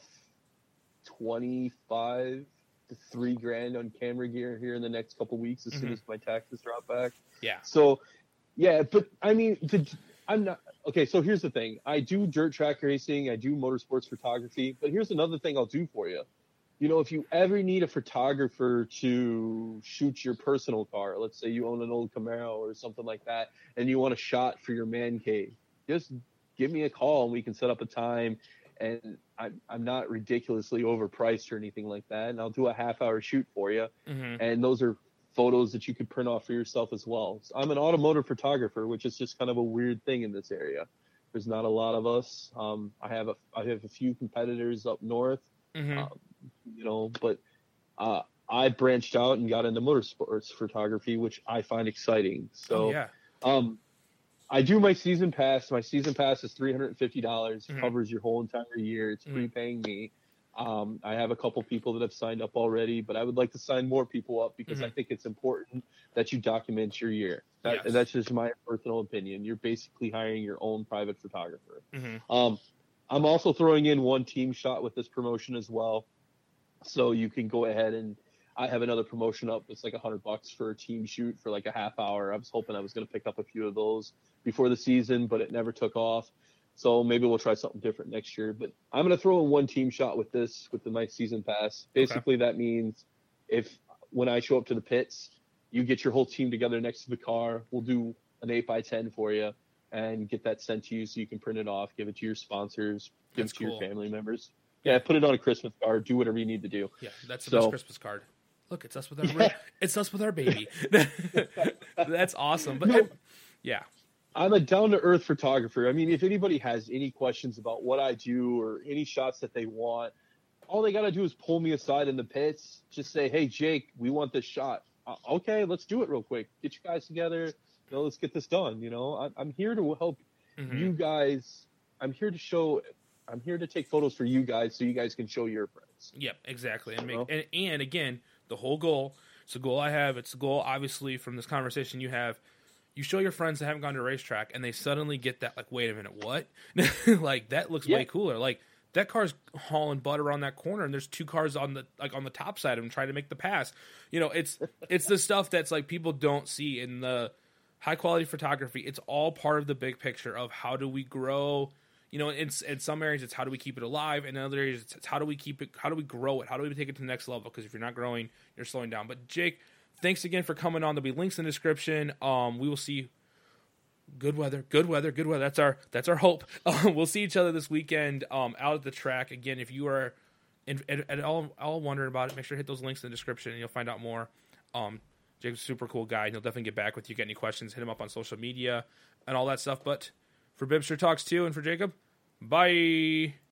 twenty-five to three grand on camera gear here in the next couple weeks as mm-hmm. soon as my taxes drop back. Yeah. So, yeah, but I mean, the, I'm not okay. So here's the thing: I do dirt track racing, I do motorsports photography, but here's another thing I'll do for you. You know, if you ever need a photographer to shoot your personal car, let's say you own an old Camaro or something like that, and you want a shot for your man cave, just give me a call and we can set up a time. And I'm, I'm not ridiculously overpriced or anything like that. And I'll do a half hour shoot for you. Mm-hmm. And those are photos that you could print off for yourself as well. So I'm an automotive photographer, which is just kind of a weird thing in this area. There's not a lot of us. Um, I have a, I have a few competitors up north, mm-hmm. um, you know, but uh, I branched out and got into motorsports photography, which I find exciting. So, oh, yeah. um, I do my season pass. My season pass is three hundred fifty dollars. Mm-hmm. Covers your whole entire year. It's mm-hmm. prepaying me. Um, I have a couple people that have signed up already, but I would like to sign more people up because mm-hmm. I think it's important that you document your year. That, yes. That's just my personal opinion. You're basically hiring your own private photographer. Mm-hmm. Um, I'm also throwing in one team shot with this promotion as well. So you can go ahead and I have another promotion up. It's like a hundred bucks for a team shoot for like a half hour. I was hoping I was going to pick up a few of those before the season, but it never took off. So maybe we'll try something different next year. But I'm going to throw in one team shot with this, with the my season pass. Basically, okay. That means if when I show up to the pits, you get your whole team together next to the car. We'll do an eight by ten for you and get that sent to you so you can print it off, give it to your sponsors, give that's it to cool. Your family members. Yeah, put it on a Christmas card. Do whatever you need to do. Yeah, that's the so, best Christmas card. Look, it's us with our it's us with our baby. That's awesome. But no, yeah. I'm a down-to-earth photographer. I mean, if anybody has any questions about what I do or any shots that they want, all they got to do is pull me aside in the pits. Just say, hey, Jake, we want this shot. Uh, okay, let's do it real quick. Get you guys together. You know, let's get this done. You know, I, I'm here to help mm-hmm. you guys. I'm here to show – I'm here to take photos for you guys so you guys can show your friends. Yep, exactly. And, make, and, and again, the whole goal – it's a goal I have. It's a goal, obviously, from this conversation you have – you show your friends that haven't gone to a racetrack, and they suddenly get that, like, wait a minute, what? Like, that looks yeah. way cooler. Like, that car's hauling butt around that corner, and there's two cars on the like on the top side of him trying to make the pass. You know, it's it's the stuff that's, like, people don't see in the high-quality photography. It's all part of the big picture of how do we grow. You know, in, in some areas, it's how do we keep it alive. In other areas, it's, it's how do we keep it, how do we grow it? How do we take it to the next level? Because if you're not growing, you're slowing down. But, Jake, thanks again for coming on. There'll be links in the description. Um, we will see good weather, good weather, good weather. That's our that's our hope. Um, we'll see each other this weekend um, out at the track. Again, if you are in, at, at all, all wondering about it, make sure to hit those links in the description and you'll find out more. Um, Jake's a super cool guy. He'll definitely get back with you. Get any questions, hit him up on social media and all that stuff. But for Bibster Talks two and for Jacob, bye.